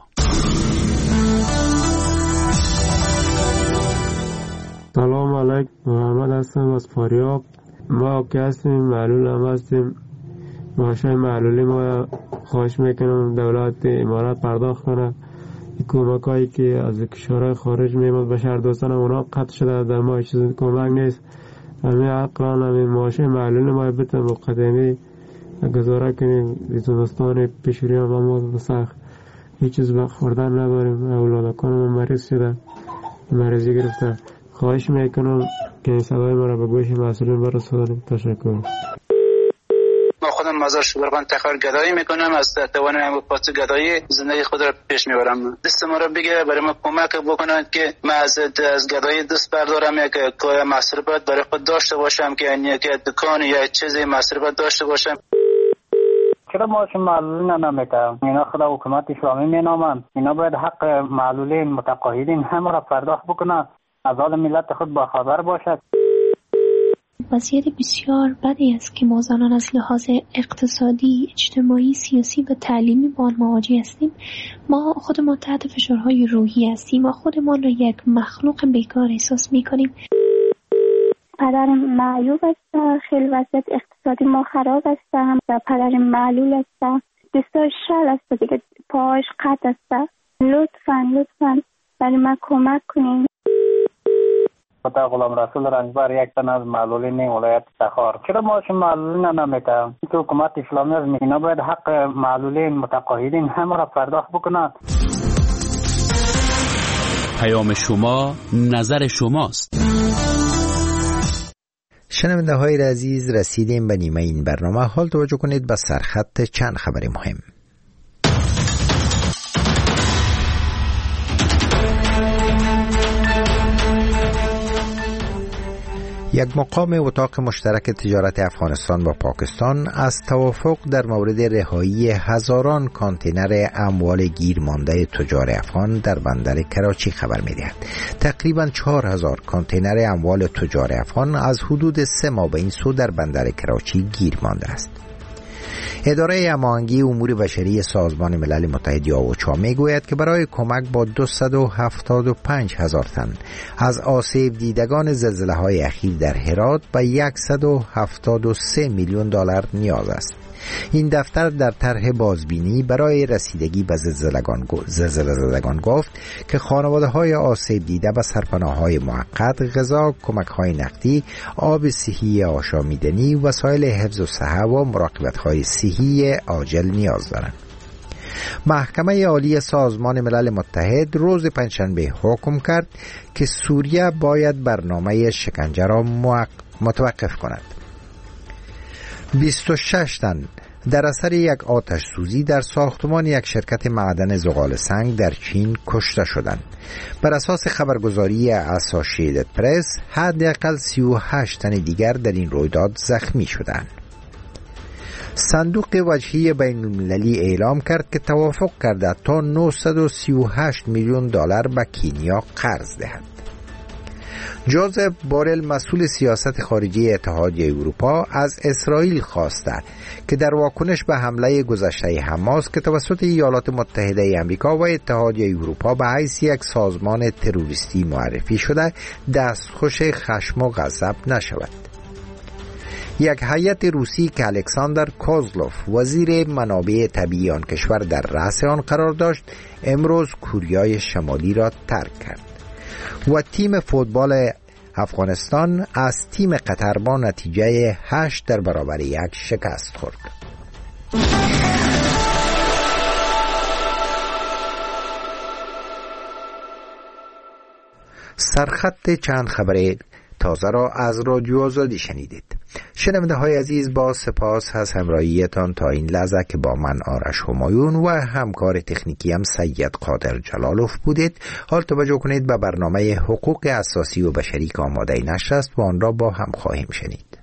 سلام علیکم، محمد هستم از فاریاب. ما که هستیم معلول هم هستیم. معاشای معلولی ما خواهش میکنم دولت امارات پرداخت کنه. کمک هایی که از کشورهای خارج میمد به شهر دوستان اونا قطع شده، در ما چیز کمک نیست. همین حقان همین معاشای معلولی ما بتن مقدمی گزاره کنیم. زمستان پیشوری هم ما سخت هیچ چیز خوردن نداریم. اولادکان مریض شده، مریضی گرفته. خواهش میکنم که این صدای ما را به گوش مسئولین برسانیم. تشکر. ما خودم مزار شبرغان تخار گدایی میکنم، از توانم پاس گدایی زندگی خود را پیش میبرم. دست ما را بگیره برای ما کمک بکنند که من از گدایی دست بردارم، یک مصرفات برای خود داشته باشم، که یک دکان یا چیزی مصرفات داشته باشم. چرا معاش معلولین نمیکنم؟ اینا خود حکومت اسلامی مینامند. اینا باید حق معلولین متقاعدین همه را پرداخت بکنند، از حال ملت خود با خبر باشد. وضعیت بسیار بدی است که ما زنان از لحاظ اقتصادی، اجتماعی، سیاسی و تعلیمی با آن مواجه هستیم. ما خودمان تحت فشارهای روحی هستیم. ما خودمان را یک مخلوق بیکار احساس می‌کنیم. پدرم معیوب است، خیلی وضعیت اقتصادی ما خراب است و پدرم معلول است، دستاش شل است دیگه، پاش قطع است. لطفاً برای من کمک کنین. خدا غلام رسول رنجبر یک تن از معلولین ولایت تخار. چرا ما معلولین نمیتونیم؟ تو حکومت اسلامی از اینا باید حق معلولین متقاعدین همه را پرداخت بکنند. پیام شما نظر شماست. شنونده های عزیز، رسیدیم به نیمه این برنامه. حال توجه کنید به سرخط چند خبر مهم. یک مقام اتاق مشترک تجارت افغانستان با پاکستان از توافق در مورد رهایی هزاران کانتینر اموال گیر مانده تجار افغان در بندر کراچی خبر می‌دهد. تقریباً 4000 کانتینر اموال تجار افغان از حدود 3 ماه به این سو در بندر کراچی گیر مانده است. اداره هماهنگی امور بشری سازمان ملل متحد یا اوچا میگوید که برای کمک با 275,000 تن از آسیب دیدگان زلزله‌های اخیر در هرات به 173 میلیون دلار نیاز است. این دفتر در طرح بازبینی برای رسیدگی به زلزله زدگان گفت که خانواده‌های آسیب دیده به سرپناه‌های موقت، غذا، کمک‌های نقدی، آب صحی آشامیدنی، وسایل حفظ الصحه و مراقبت‌های صحی عاجل نیاز دارند. محکمه عالی سازمان ملل متحد روز پنجشنبه حکم کرد که سوریه باید برنامه شکنجه را متوقف کند. 26 تن در اثر یک آتش سوزی در ساختمان یک شرکت معدن زغال سنگ در چین کشته شدند. بر اساس خبرگزاری اسوسییتد پرس، حداقل 38 تن دیگر در این رویداد زخمی شدند. صندوق وجهی بین المللی اعلام کرد که توافق کرده تا 938 میلیون دلار به کینیا قرض دهد. جوزف بورل، مسئول سیاست خارجی اتحادیه اروپا، از اسرائیل خواسته که در واکنش به حمله گذشته حماس که توسط ایالات متحده آمریکا و اتحادیه اروپا به حیث یک سازمان تروریستی معرفی شده، دستخوش خشم و غضب نشود. یک هیئت روسی که الکساندر کوزلوف، وزیر منابع طبیعی آن کشور، در رأس آن قرار داشت، امروز کوریای شمالی را ترک کرد. و تیم فوتبال افغانستان از تیم قطر با نتیجه 8-1 شکست خورد. سرخط چند خبر تازه را از رادیو آزادی شنیدید. شنونده های عزیز، با سپاس از همراهیتان تا این لحظه که با من آرش همایون و همکار تکنیکی هم سید قادر جلالوف بودید. حال توجه کنید به برنامه حقوق اساسی و بشری که آماده نشر است و آن را با هم خواهیم شنید.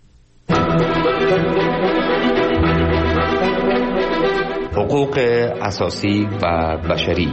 حقوق اساسی و بشری.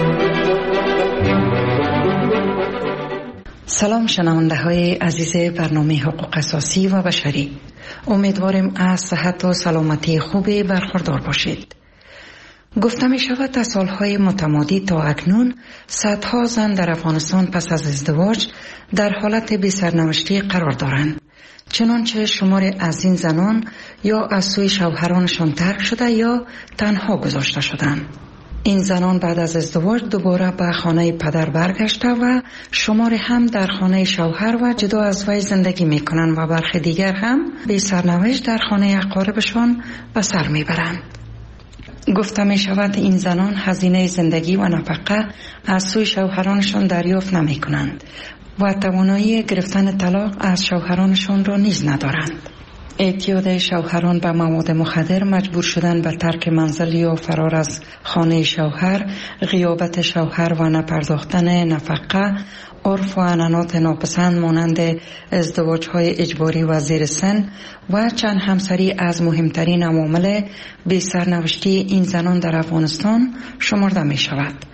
سلام شنونده های عزیز برنامه حقوق اساسی و بشری، امیدواریم از صحت و سلامتی خوبی برخوردار باشید. گفته می شود از سالهای متمادی تا اکنون صدها زن در افغانستان پس از ازدواج در حالت بی سرنوشتی قرار دارند، چنانچه شمار از این زنان یا از سوی شوهرانشان ترک شده یا تنها گذاشته شدند. این زنان بعد از ازدواج دوباره به خانه پدر برگشته و شمار هم در خانه شوهر و جدا از وی زندگی می کنند و برخی دیگر هم به سرنوشت در خانه اقاربشان به سر می برند. گفته می شود این زنان هزینه زندگی و نفقه از سوی شوهرانشان دریافت نمی کنند و توانایی گرفتن طلاق از شوهرانشان را نیز ندارند. اعتیاد شوهران به مواد مخدر، مجبور شدن به ترک منزل یا فرار از خانه شوهر، غیابت شوهر و نپرداختن نفقه، عرف و عنعنات ناپسند مانند ازدواج‌های اجباری و زیر سن و چند همسری از مهمترین عوامل بی سرنوشتی این زنان در افغانستان شمرده می شود.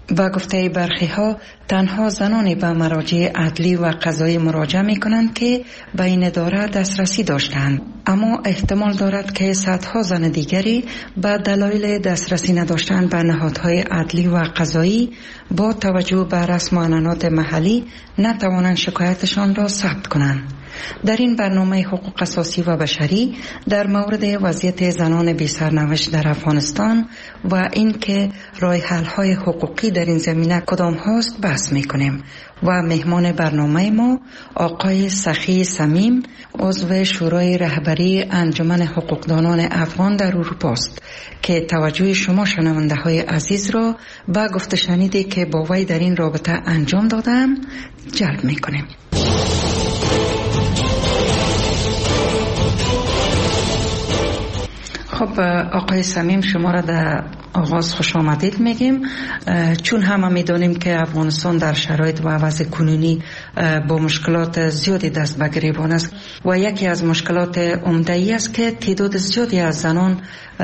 با گفته برخی ها تنها زنانی به مراجع عدلی و قضایی مراجعه می کنند که به این اداره دسترسی داشتند، اما احتمال دارد که صدها زن دیگری به دلایل دسترسی نداشتن به نهادهای عدلی و قضایی با توجه به رسم و عنعنات محلی نتوانند شکایتشان را ثبت کنند. در این برنامه حقوق اساسی و بشری در مورد وضعیت زنان بی سرنوشت در افغانستان و اینکه راه حل های حقوقی در این زمینه کدام هاست بحث میکنیم و مهمان برنامه ما آقای سخی صمیم، عضو شورای رهبری انجمن حقوقدانان افغان در اروپا است که توجه شما شنونده های عزیز را به گفته شنیدی که با وی در این رابطه انجام دادم جلب میکنیم. خب آقای صمیم، شما را در آغاز خوش آمدید میگیم، چون همه میدانیم که افغانستان در شرایط و وضع کنونی با مشکلات زیادی دست به گریبان است و یکی از مشکلات عمده‌ای است که تعداد زیادی از زنان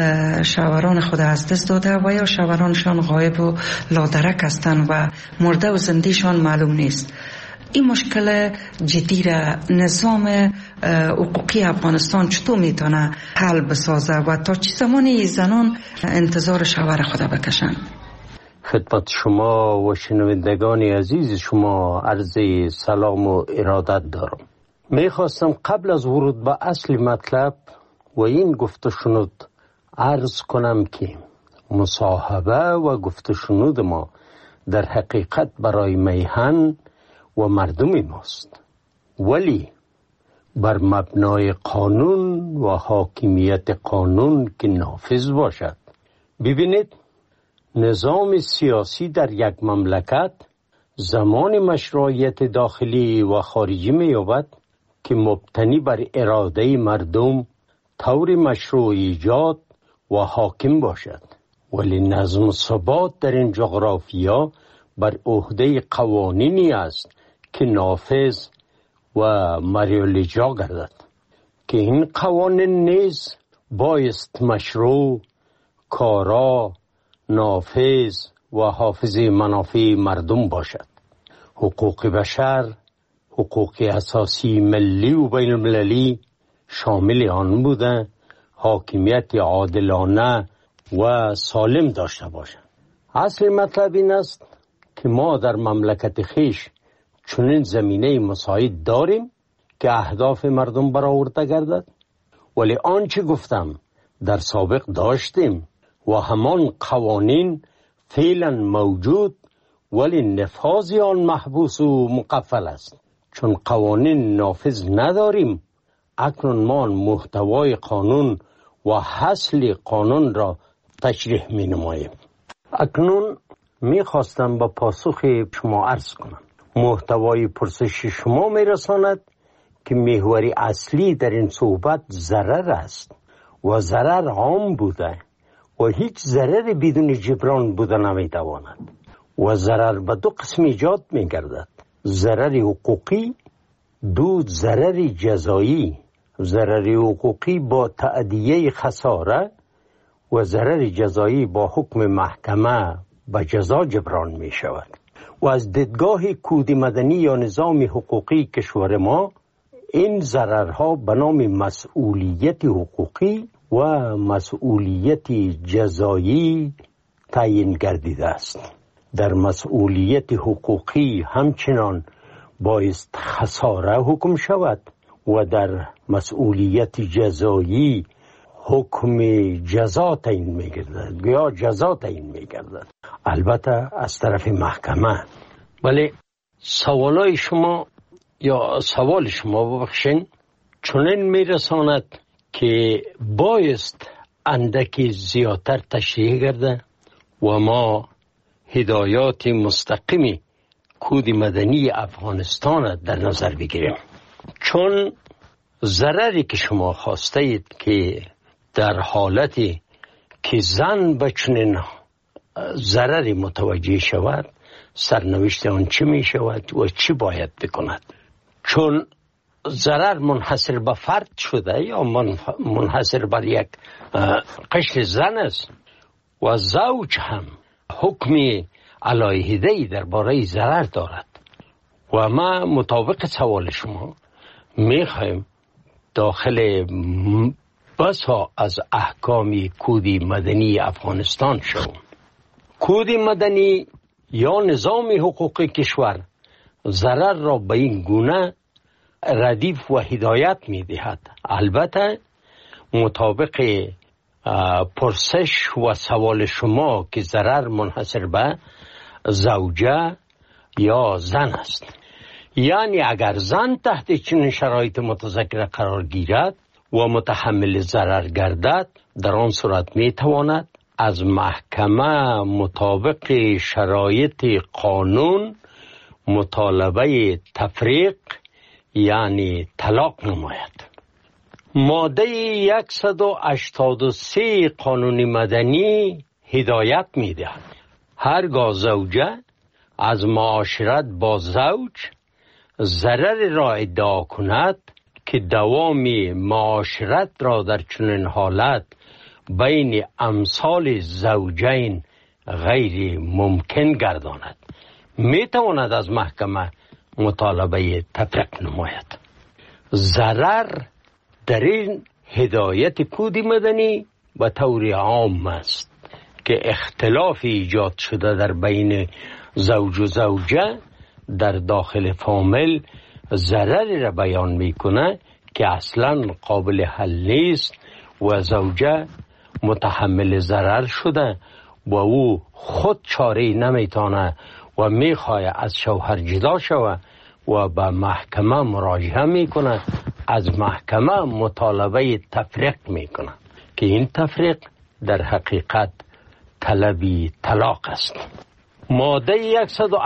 شوهران خود از دست داده و یا شوهرانشان غایب و لادرک هستند و مرده و زندهشان معلوم نیست. این مشکل جدی را نظام حقوقی افغانستان چطور میتونه حل بسازه و تا چه زمانی زنان انتظار شوهر خود بکشن؟ خدمت شما و شنوندگان عزیز شما عرض سلام و ارادت دارم. میخواستم قبل از ورود به اصل مطلب و این گفته شنود عرض کنم که مصاحبه و گفته شنود ما در حقیقت برای میهن و مردم ماست، ولی بر مبنای قانون و حاکمیت قانون که نافذ باشد. ببینید، نظام سیاسی در یک مملکت زمان مشروعیت داخلی و خارجی می‌یابد که مبتنی بر اراده مردم طور مشروع ایجاد و حاکم باشد، ولی نظم و ثبات در این جغرافیا بر عهده قوانینی است که نافذ و مریالیجا گردد که این قوانین نیز بایست مشروع، کارا، نافذ و حافظ منافع مردم باشد. حقوق بشر، حقوق اساسی ملی و بین المللی شامل آن بوده حاکمیت عادلانه و سالم داشته باشد. اصل مطلب این است که ما در مملکت خیش چنین زمینه مساعد داریم که اهداف مردم برآورده گردد، ولی آنچه گفتم در سابق داشتیم و همان قوانین فعلا موجود، ولی نفاذ آن محبوس و مقفل است. چون قوانین نافذ نداریم، اکنون ما محتوای قانون و حاصل قانون را تشریح می نماییم. اکنون می خواستم با پاسخ شما عرض کنم. محتوای پرسش شما می رساند که محور اصلی در این صحبت ضرر است و ضرر عام بوده و هیچ ضرر بدون جبران بوده نمی تواند و ضرر به دو قسم ایجاد می گردد: ضرر حقوقی، دو ضرر جزایی. ضرر حقوقی با تأدیه خساره و ضرر جزایی با حکم محکمه به جزا جبران می شود. و از دیدگاه کود مدنی یا نظام حقوقی کشور ما، این ضررها به نام مسئولیت حقوقی و مسئولیت جزایی تعیین گردیده است. در مسئولیت حقوقی همچنان بایست خساره حکم شود و در مسئولیت جزایی حکم جزا تعیین می‌گردد یا جزا تعیین می‌گردد، البته از طرف محکمه. ولی سوال شما ببخشین چنین میرساند که بایست اندکی زیادتر تشریح گرده و ما هدایات مستقیمی کود مدنی افغانستان در نظر بگیریم. چون ضرری که شما خواسته اید که در حالتی که زن به چنین ضرری متوجه شود، سرنوشت آن چی می شود و چی باید بکند؟ چون ضرر منحصر به فرد شده یا منحصر بر یک قشر زن است و زوج هم حکم علیحده‌ای درباره ضرر دارد و ما مطابق سوال شما میخوایم داخل بسا از احکام کود مدنی افغانستان شوم. کود مدنی یا نظام حقوق کشور ضرر را به این گونه ردیف و هدایت می دهد. البته مطابق پرسش و سوال شما که ضرر منحصر به زوجه یا زن است، یعنی اگر زن تحت چنین شرایط متذکره قرار گیرد و متحمل ضرر گردد، در آن صورت می تواند از محکمه مطابق شرایط قانون مطالبه تفریق یعنی طلاق نماید. ماده 183 قانون مدنی هدایت می دهد هرگاه زوجه از معاشرت با زوج ضرر را ادعا کند که دوام معاشرت را در چنین حالت بین امثال زوجین غیر ممکن گرداند، می تواند از محکمه مطالبه تفریق نماید. ضرر در این هدایت کود مدنی به طور عام است که اختلاف ایجاد شده در بین زوج و زوجه در داخل فامیل ضرری را بیان میکنه که اصلا قابل حل نیست و زوجه متحمل ضرر شده و او خود چاره نمیتونه و میخواه از شوهر جدا شوه و به محکمه مراجعه میکنه، از محکمه مطالبه تفریق میکنه که این تفریق در حقیقت طلبی طلاق است. ماده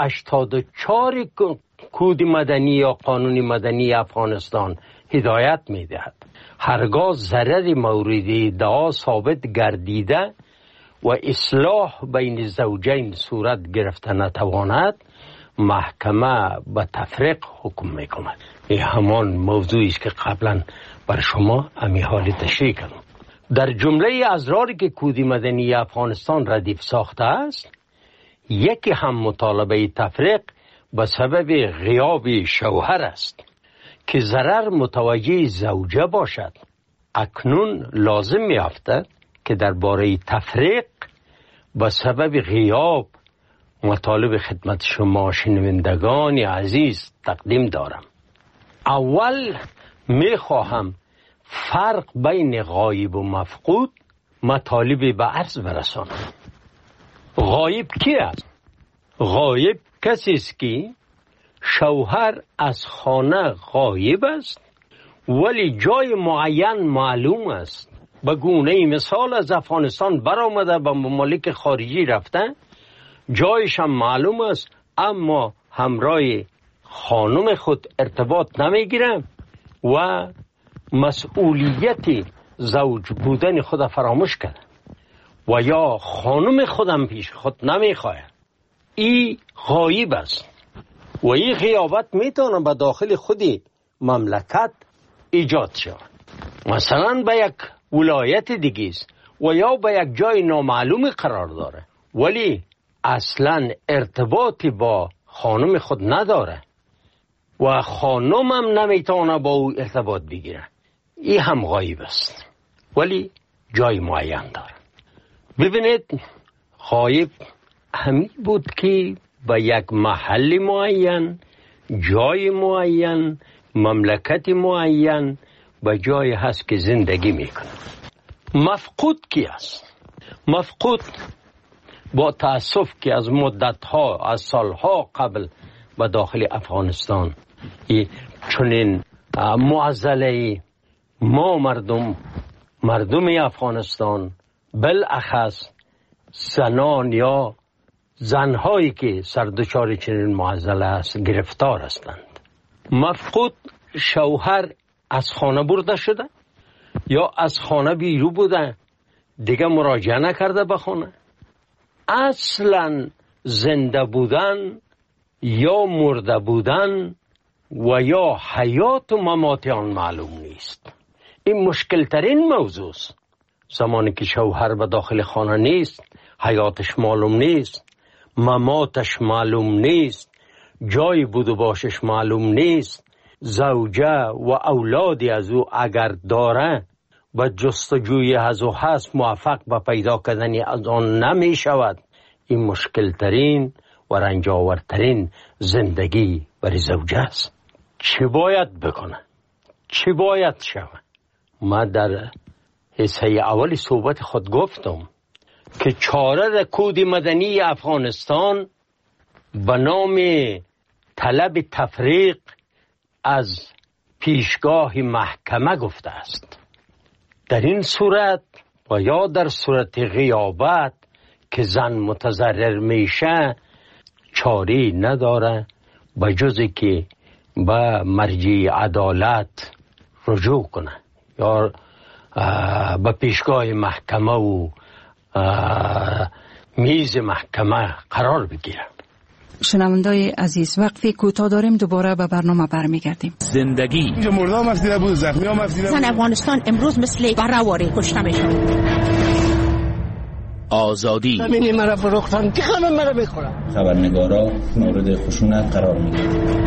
184 کود مدنی یا قانون مدنی افغانستان هدایت میدهد هرگاه ضرر مورد ادعا ثابت گردیده و اصلاح بین زوجین صورت گرفته نتواند، محکمه به تفریق حکم میکند. این همان موضوعی است که قبلا بر شما امی حال تشریح کردم. در جمله اضراری که کود مدنی افغانستان ردیف ساخته است، یکی هم مطالبه تفریق به سبب غیاب شوهر است که ضرر متوجه زوجه باشد. اکنون لازم می‌افتد که درباره تفریق به سبب غیاب مطالب خدمت شما شنوندگان عزیز تقدیم دارم. اول می‌خواهم فرق بین غایب و مفقود مطالب به عرض برسانم. غایب کی است؟ غایب کسی است که شوهر از خانه غایب است ولی جای معین معلوم است. به گونه مثال از افغانستان برآمده به ممالک خارجی رفته، جایش هم معلوم است اما همراه خانم خود ارتباط نمیگیره و مسئولیت زوج بودن خود فراموش کرده و یا خانم خودم پیش خود نمیخواه. این غایب است و این غیابت میتونه به داخل خودی مملکت ایجاد شود، مثلا به یک ولایت دیگه است و یا به یک جای نامعلوم قرار داره ولی اصلا ارتباطی با خانم خود نداره و خانم هم نمیتونه با او ارتباط بگیره. این هم غایب است ولی جای معین داره. ببینید، غایب همین بود که به یک محل معین، جای معین، مملکت معین به جای هست که زندگی میکنه. مفقود کی است؟ مفقود با تأسف که از مدتها، از سالها قبل به داخل افغانستان چنین معضله ما مردم افغانستان بالاخص زنان یا زنهایی که سردچار چنین معضله است گرفتار هستند. مفقود شوهر از خانه برده شده یا از خانه بیرون بوده، دیگه مراجعه نکرده به خانه، اصلا زنده بودن یا مرده بودن و یا حیات و ممات آن معلوم نیست. این مشکل ترین موضوع است. زمانی که شوهر به داخل خانه نیست، حیاتش معلوم نیست، مماتش معلوم نیست، جای بود و باشش معلوم نیست، زوجه و اولادی از او اگر داره و جستجوی از او هست موفق به پیدا کردن از آن نمی شود. این مشکل ترین و رنجاورترین زندگی برای زوجه است. چی باید بکنه؟ چی باید شود؟ ما در حصه اولی صحبت خود گفتم که چاره کود مدنی افغانستان به نام طلب تفریق از پیشگاه محکمه گفته است. در این صورت و یا در صورت غیابت که زن متضرر میشه چاری نداره به جزی که به مرجع عدالت رجوع کنه یا به پیشگاه محکمه و میز محکمه قرار بگیره. شنوندای عزیز، وقتی کوتاه داریم دوباره به برنامه برمیگردیم. زندگی اینجا مردم افزیده بود، زخمی هم افزیده بود. زن افغانستان امروز مثل برهواری کشته میشن. آزادی ببینی مرا فروختن که همه مرا بخورن. خبرنگارا مورد خشونت قرار میگیرن.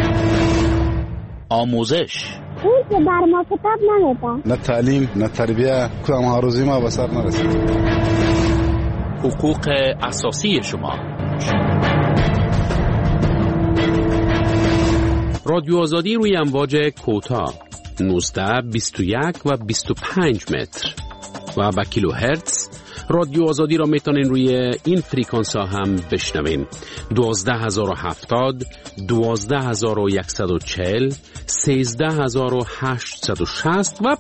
آموزش اون که بر ما کتاب نمیده، نه تعلیم نه تربیه، کدام هاروزی ما به سر نرسید. حقوق اساسی شما. رادیو آزادی روی امواج کوتاه 19 21 و 25 متر و با کیلو هرتز. رادیو آزادی را میتونین روی این فریکانس ها هم بشنوین. 12070 12140 13860 و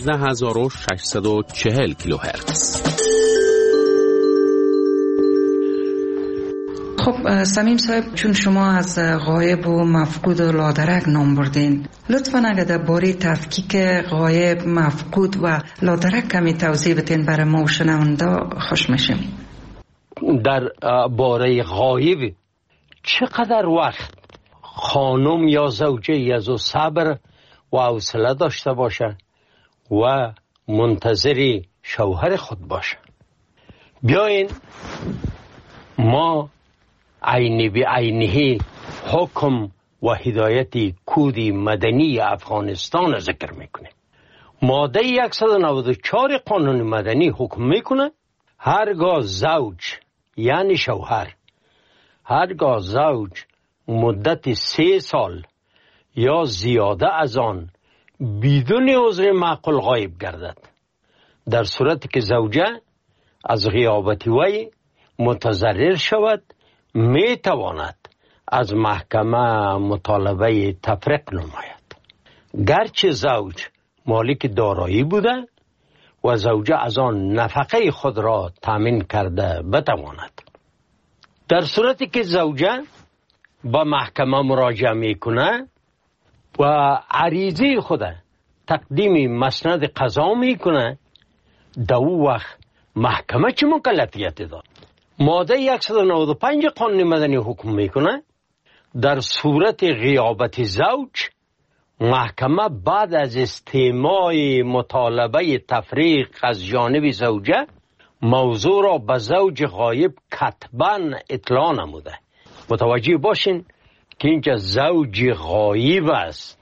15640 کیلو هرتز. خب سمیم صاحب، چون شما از غایب و مفقود و لادرک نام بردین، لطفاً اگر درباره تفکیک غایب، مفقود و لادرک کمی توضیح بدین برای ما و شنونده خوش میشیم. در باره غایب چقدر وقت خانم یا زوجه از او صبر و حوصله داشته باشه و منتظر شوهر خود باشه؟ بیاین ما عینی به عینی حکم و هدایت کود مدنی افغانستان ذکر میکنه. ماده 194 قانون مدنی حکم میکنه هرگاه زوج یعنی شوهر، هرگاه زوج مدت 3 سال یا زیاده از آن بدون عذر معقول غایب گردد، در صورتی که زوجه از غیابت وی متضرر شود، می تواند از محکمه مطالبه تفریق نماید. گرچه زوج مالک دارایی بوده و زوجه از آن نفقه خود را تامین کرده بتواند. در صورتی که زوجه با محکمه مراجعه میکنه و عریضه خود تقدیم مسند قضا میکنه، در او وقت محکمه چه مکلفیتی دارد؟ ماده 195 قانون مدنی حکم میکنه در صورت غیابت زوج محکمه بعد از استماع مطالبه تفریق از جانب زوجه موضوع را به زوج غایب کتباً اطلاع نموده. متوجه باشین که اینجا زوج غایب است،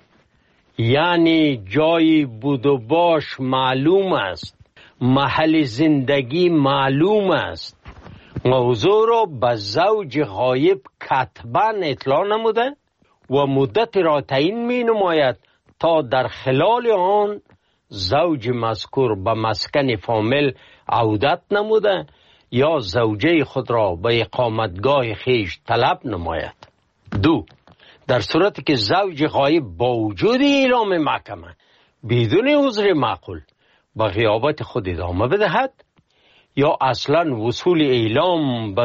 یعنی جای بود و باش معلوم است، محل زندگی معلوم است. موضوع را به زوج غایب کتباً اطلاع نموده و مدت را تعیین می نماید تا در خلال آن زوج مذکور به مسکن فامیل عودت نموده یا زوجه خود را به اقامتگاه خیش طلب نماید. 2. در صورتی که زوج غایب با وجود اعلام محکمه بدون عذر معقول به غیابت خود ادامه بدهد یا اصلا وصول اعلام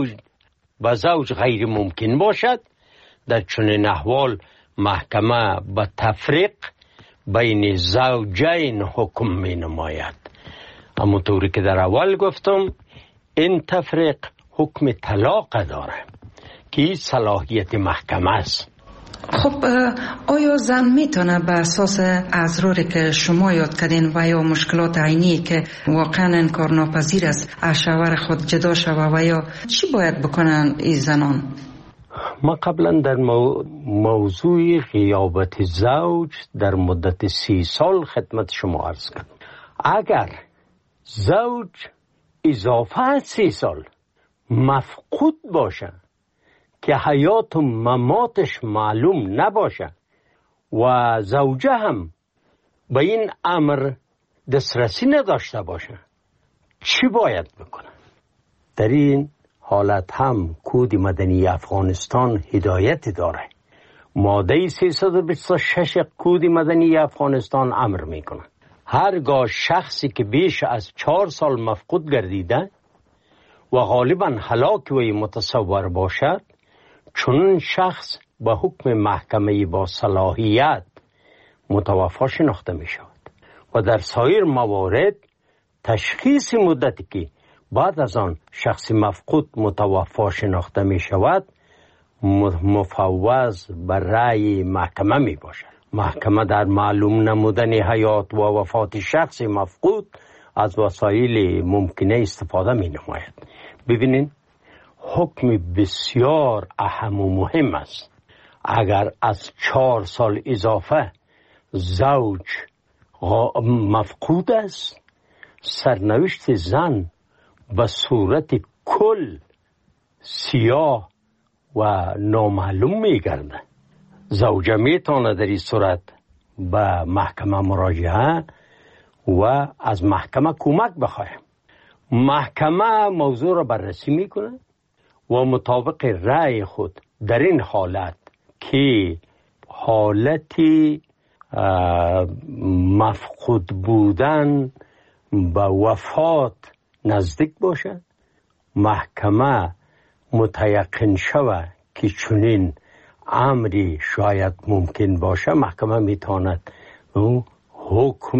به زوج غیر ممکن باشد، در چنین احوال محکمه به تفریق بین زوجین حکم می نماید. همونطوری که در اول گفتم این تفریق حکم طلاق داره که صلاحیت محکمه است. خب آیا زن میتونه به اساس اضراری که شما یاد کردین و یا مشکلات عینی که واقعا انکارناپذیر است از شوهر خود جدا شوه و یا چی باید بکنن این زنان؟ ما قبلا در موضوع غیابت زوج در مدت 30 سال خدمت شما عرض کردم. اگر زوج اضافه از 30 سال مفقود باشه که حیات و مماتش معلوم نباشه و زوجه هم به این امر دسترسی نداشته باشه، چی باید بکنه؟ در این حالت هم کود مدنی افغانستان هدایت داره. ماده 326 کود مدنی افغانستان امر میکنه هرگاه شخصی که بیش از 4 سال مفقود گردیده و غالبا هلاک وی متصور باشد، چون شخص به حکم محکمه با صلاحیت متوفی شناخته می شود و در سایر موارد تشخیص مدتی که بعد از آن شخص مفقود متوفی شناخته می شود مفوض بر رأی محکمه می باشد. محکمه در معلوم نمودن حیات و وفات شخص مفقود از وسایل ممکنه استفاده می نماید. ببینید حکم بسیار اهم و مهم است. اگر از 4 سال اضافه زوج مفقود است، سرنوشت زن به صورت کل سیاه و نامعلوم می گرده. زوجه می تواند در این صورت به محکمه مراجعه و از محکمه کمک بخواهد. محکمه موضوع را بررسی می کند و مطابق رأی خود در این حالت که حالتی مفقود بودن به وفات نزدیک باشد، محکمه متیقن شود که چنین امری شاید ممکن باشه، محکمه میتواند حکم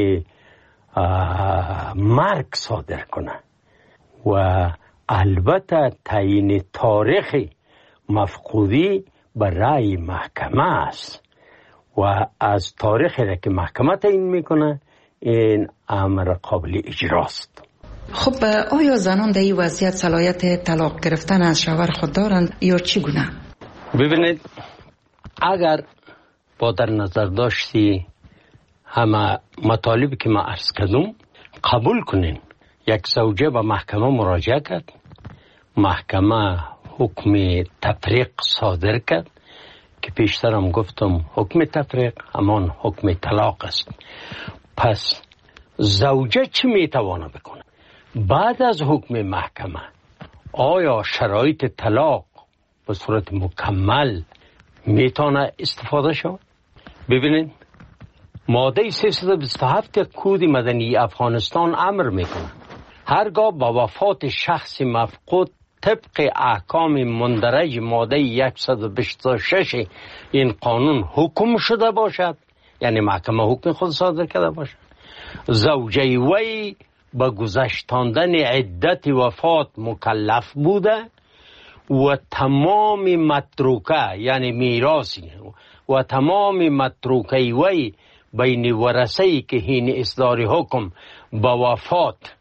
مرگ صادر کنه و البته تعیین تاریخ مفقودی به رأی محکمه است و از تاریخی را که محکمه تعیین میکنه این امر قابل اجراست. خب آیا زنان در این وضعیت صلاحیت طلاق گرفتن از شوهر خود دارند یا چگونه؟ ببینید، اگر با در نظر داشتی همه مطالبی که ما عرض کردم قبول کنین، یک زوجه به محکمه مراجعه کرد، محکمه حکم تفریق صادر کرد که پیشترم گفتم حکم تفریق همان حکم طلاق است. پس زوجه چی میتوانه بکنه؟ بعد از حکم محکمه آیا شرایط طلاق به صورت مکمل میتونه استفاده شود؟ ببینید، ماده 327 کود مدنی افغانستان امر میکنه هرگاه با وفات شخص مفقود طبق احکام مندرج ماده 126 این قانون حکم شده باشد، یعنی محکمه حکم خود صادر کرده باشد، زوجه وی به گذشتاندن عدت وفات مکلف بوده و تمام متروکه یعنی میراثی و تمام متروکه وی بین ورثه‌ای که هین اصدار حکم به وفات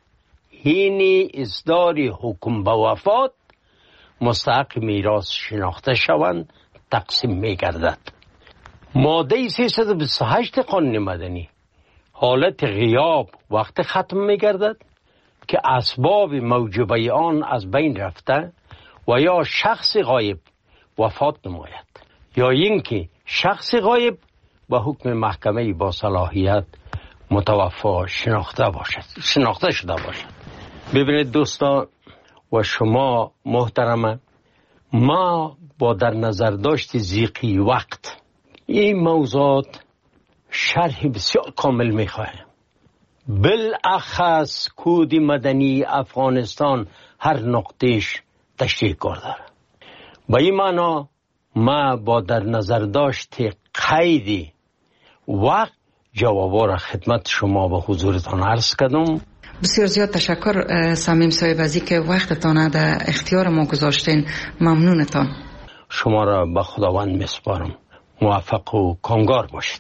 مستحق میراث شناخته شوند تقسیم می‌گردد. ماده 328 قانون مدنی حالت غیاب وقت ختم می‌گردد که اسباب موجبه آن از بین رفته و یا شخص غایب وفات نماید یا اینکه شخص غایب به حکم محکمه با صلاحیت متوفی شناخته شده باشد. ببینید دوستان و شما محترمه، ما با در نظر داشت ضیقی وقت این موضوعات شرح بسیار کامل میخواهیم. بالاخص کود مدنی افغانستان هر نقطهش تشریح کرده. با این معنا ما با در نظر داشت قید وقت جوابا را خدمت شما به حضورتان عرض کردم. بسیار زیاد تشکر صمیم صاحب از اینکه وقتتان در اختیار ما گذاشتین. ممنونتان. شما را به خداوند میسپارم موفق و کامگار باشید.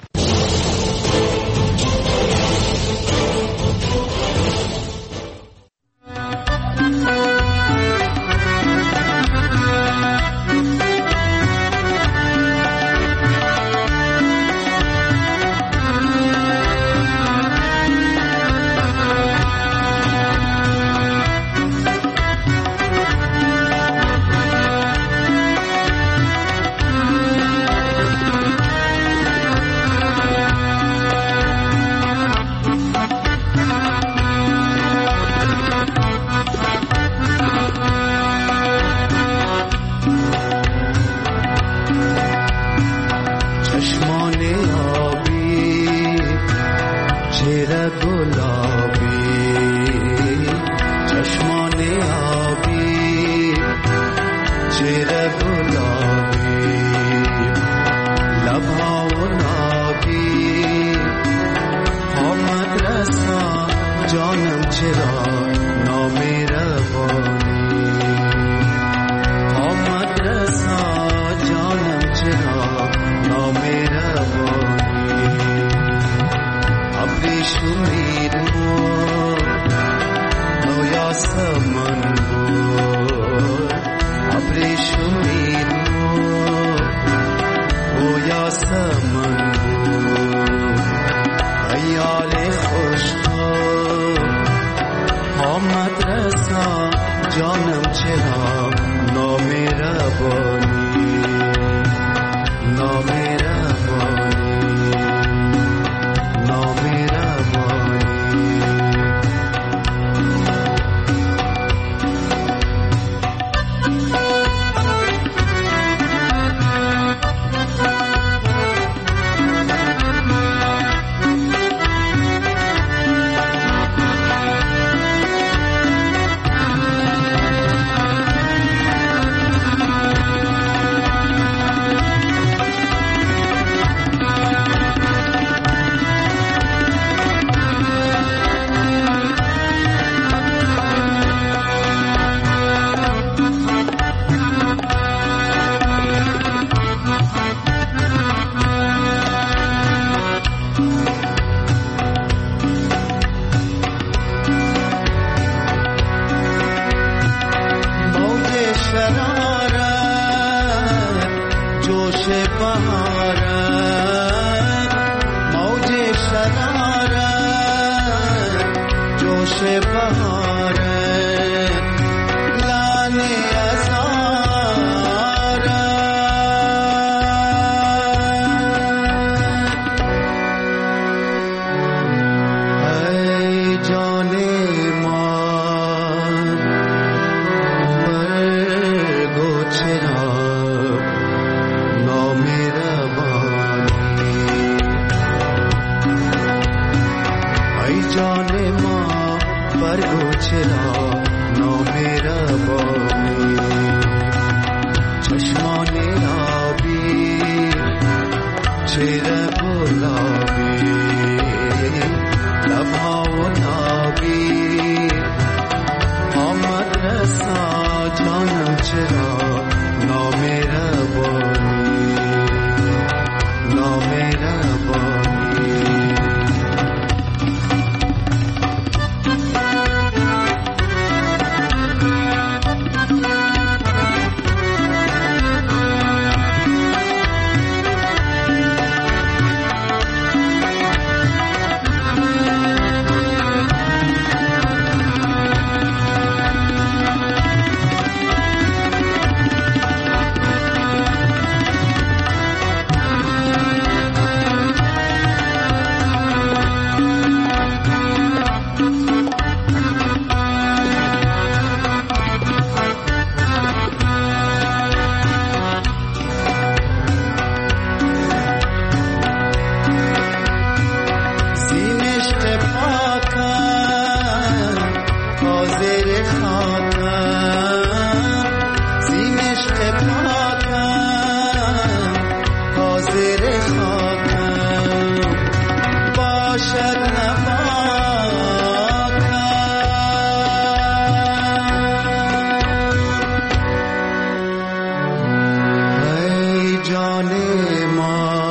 جان ما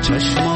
چشمان